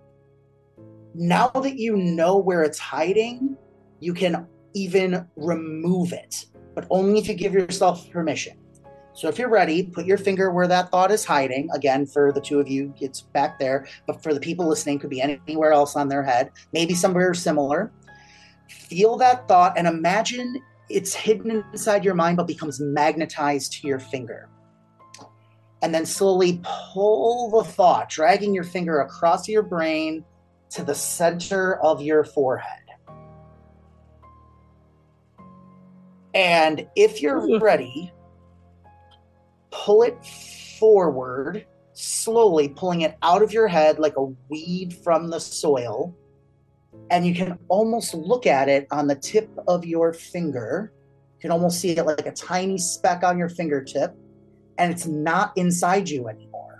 Now that you know where it's hiding, you can even remove it, but only if you give yourself permission. So if you're ready, put your finger where that thought is hiding. Again, for the two of you, it's back there, but for the people listening, could be anywhere else on their head, maybe somewhere similar. Feel that thought and imagine it's hidden inside your mind, but becomes magnetized to your finger. And then slowly pull the thought, dragging your finger across your brain to the center of your forehead. And if you're ready, pull it forward, slowly pulling it out of your head like a weed from the soil. And you can almost look at it on the tip of your finger. You can almost see it like a tiny speck on your fingertip. And it's not inside you anymore.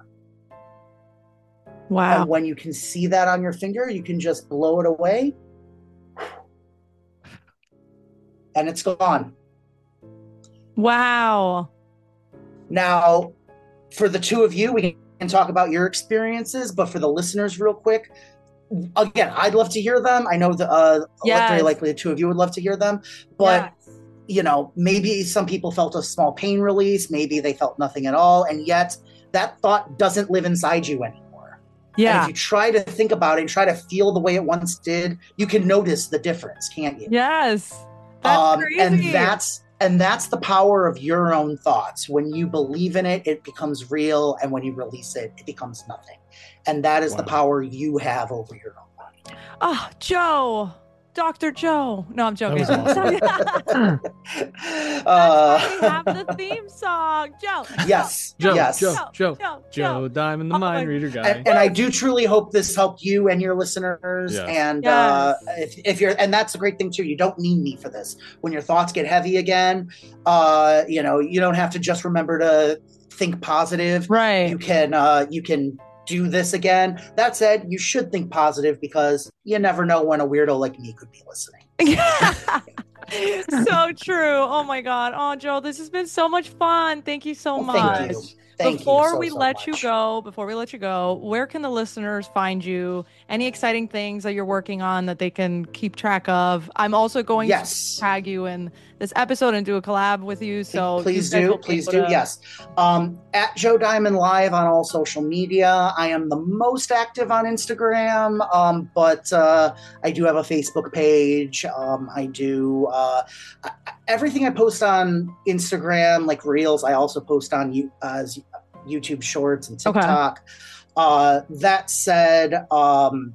Wow. And when you can see that on your finger, you can just blow it away. And it's gone. Wow. Now, for the two of you, we can talk about your experiences, but for the listeners real quick, again, I'd love to hear them. I know the, uh, yes. very likely the two of you would love to hear them, but yes. You know, maybe some people felt a small pain release. Maybe they felt nothing at all. And yet that thought doesn't live inside you anymore. Yeah. And if you try to think about it and try to feel the way it once did, you can notice the difference, can't you? Yes. That's um, crazy. And that's, And that's the power of your own thoughts. When you believe in it, it becomes real. And when you release it, it becomes nothing. And that is wow. the power you have over your own mind. Oh, Joe. Doctor Joe. No, I'm joking. Awesome. That's why we have the theme song. Joe. Yes. Joe. Yes. Joe. Joe. Joe. Joe. Joe Diamond, the Oh, mind my- reader guy. And, and I do truly hope this helped you and your listeners. Yes. And Yes. uh, if, if you're, and that's the great thing too. You don't need me for this. When your thoughts get heavy again, uh, you know, you don't have to just remember to think positive. Right. You can, uh, you can do this again. That said, you should think positive because you never know when a weirdo like me could be listening. So true. Oh my God. Oh, Joe, this has been so much fun. Thank you so Well, much. thank you. Thank before you so, we so let much. you go, before we let you go, where can the listeners find you? Any exciting things that you're working on that they can keep track of? I'm also going Yes. to tag you in this episode and do a collab with you. So please you guys do, will be please able do. to- Yes, um, at Joe Diamond Live on all social media. I am the most active on Instagram, um, but uh, I do have a Facebook page. Um, I do uh, I, everything I post on Instagram, like Reels. I also post on you uh, YouTube Shorts and Okay. TikTok. Uh, that said, um,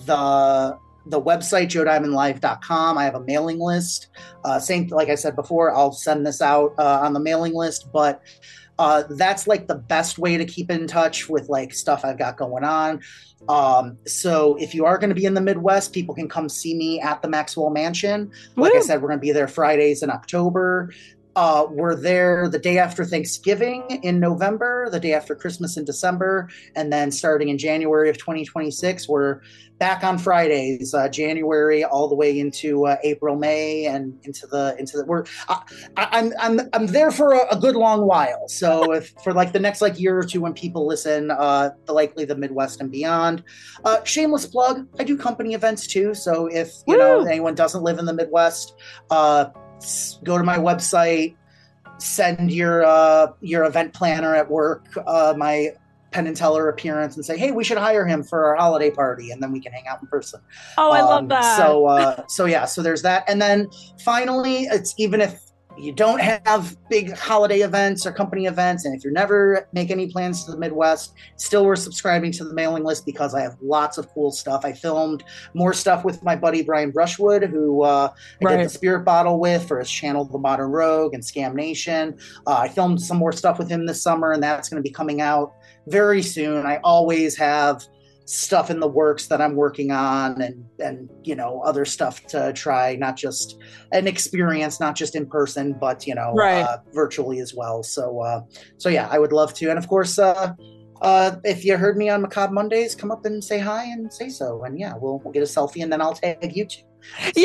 the the website joe diamond live dot com. I have a mailing list. Uh, same, like I said before, I'll send this out uh, on the mailing list, but uh, that's like the best way to keep in touch with like stuff I've got going on. Um, so if you are going to be in the Midwest, people can come see me at the Maxwell Mansion. Like Woo! I said, we're going to be there Fridays in October. Uh, we're there the day after Thanksgiving in November, the day after Christmas in December, and then starting in January of twenty twenty-six, we're back on Fridays, uh, January all the way into uh, April, May, and into the into the. We're I, I, I'm I'm I'm there for a, a good long while. So if for like the next like year or two, when people listen, uh, the likely the Midwest and beyond. Uh, shameless plug: I do company events too. So if you know Woo! anyone doesn't live in the Midwest, uh. go to my website, send your uh, your event planner at work uh, my Penn and Teller appearance and say, hey, we should hire him for our holiday party, and then we can hang out in person. Oh, I love Um, that. So, uh, so yeah, so there's that. And then finally, it's even if you don't have big holiday events or company events, and if you never make any plans to the Midwest, still we're subscribing to the mailing list because I have lots of cool stuff. I filmed more stuff with my buddy Brian Brushwood, who uh, I Right. did the Spirit Bottle with for his channel, The Modern Rogue and Scam Nation. Uh, I filmed some more stuff with him this summer, and that's going to be coming out very soon. I always have stuff in the works that I'm working on, and and you know other stuff to try, not just an experience, not just in person, but you know Right. uh, virtually as well. So uh, so yeah, I would love to, and of course, uh, uh, if you heard me on Macabre Mondays, come up and say hi and say so, and yeah, we'll we'll get a selfie, and then I'll tag you too. So-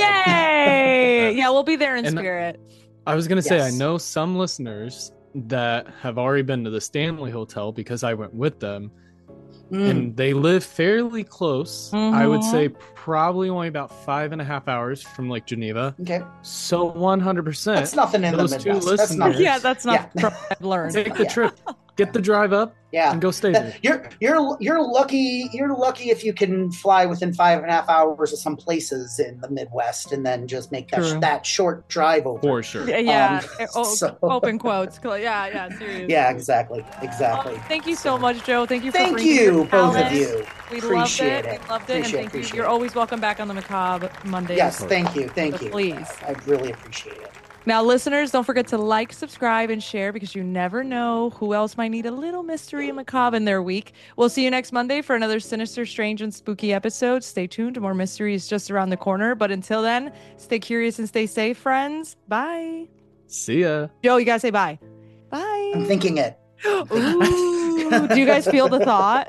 Yay! Yeah, we'll be there in And- spirit. I was gonna say, I Yes. know some listeners that have already been to the Stanley Hotel because I went with them, Mm. and they live fairly close. I would Mhm. say probably only about five and a half hours from Lake Geneva. Okay, So one hundred percent that's nothing in the those two Midwest. That's listeners- nothing. Yeah, that's not Yeah. from what I've learned. take the Yeah. trip, get the drive up, Yeah. and go stay there. You're you're you're lucky. You're lucky if you can fly within five and a half hours of some places in the Midwest, and then just make that True. that short drive over. For sure. Yeah, yeah. Um, O- so- Open quotes. Yeah, yeah, seriously. Yeah, exactly, Oh, exactly. thank you so much, Joe. Thank you for Thank bringing you, your both of talent. you. We Appreciate loved it. it. We loved it. Appreciate, and thank you. appreciate You're it. always welcome back on the Macabre Mondays. Yes, thank you, thank So you. please. I really appreciate it. Now, listeners, don't forget to like, subscribe, and share because you never know who else might need a little mystery and macabre in their week. We'll see you next Monday for another sinister, strange, and spooky episode. Stay tuned. More mysteries just around the corner. But until then, stay curious and stay safe, friends. Bye. See ya. Joe, you gotta say bye. Bye. I'm thinking it. Ooh, do you guys feel the thought?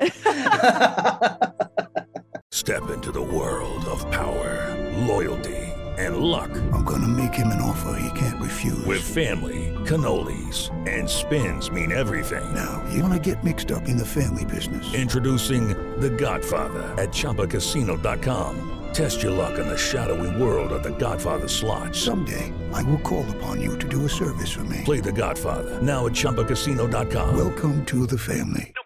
Step into the world of power, loyalty, and luck. I'm gonna make him an offer he can't refuse. With family, cannolis, and spins mean everything. Now, you wanna get mixed up in the family business. Introducing The Godfather at Chumba Casino dot com. Test your luck in the shadowy world of The Godfather slot. Someday, I will call upon you to do a service for me. Play The Godfather now at Chumba Casino dot com. Welcome to the family.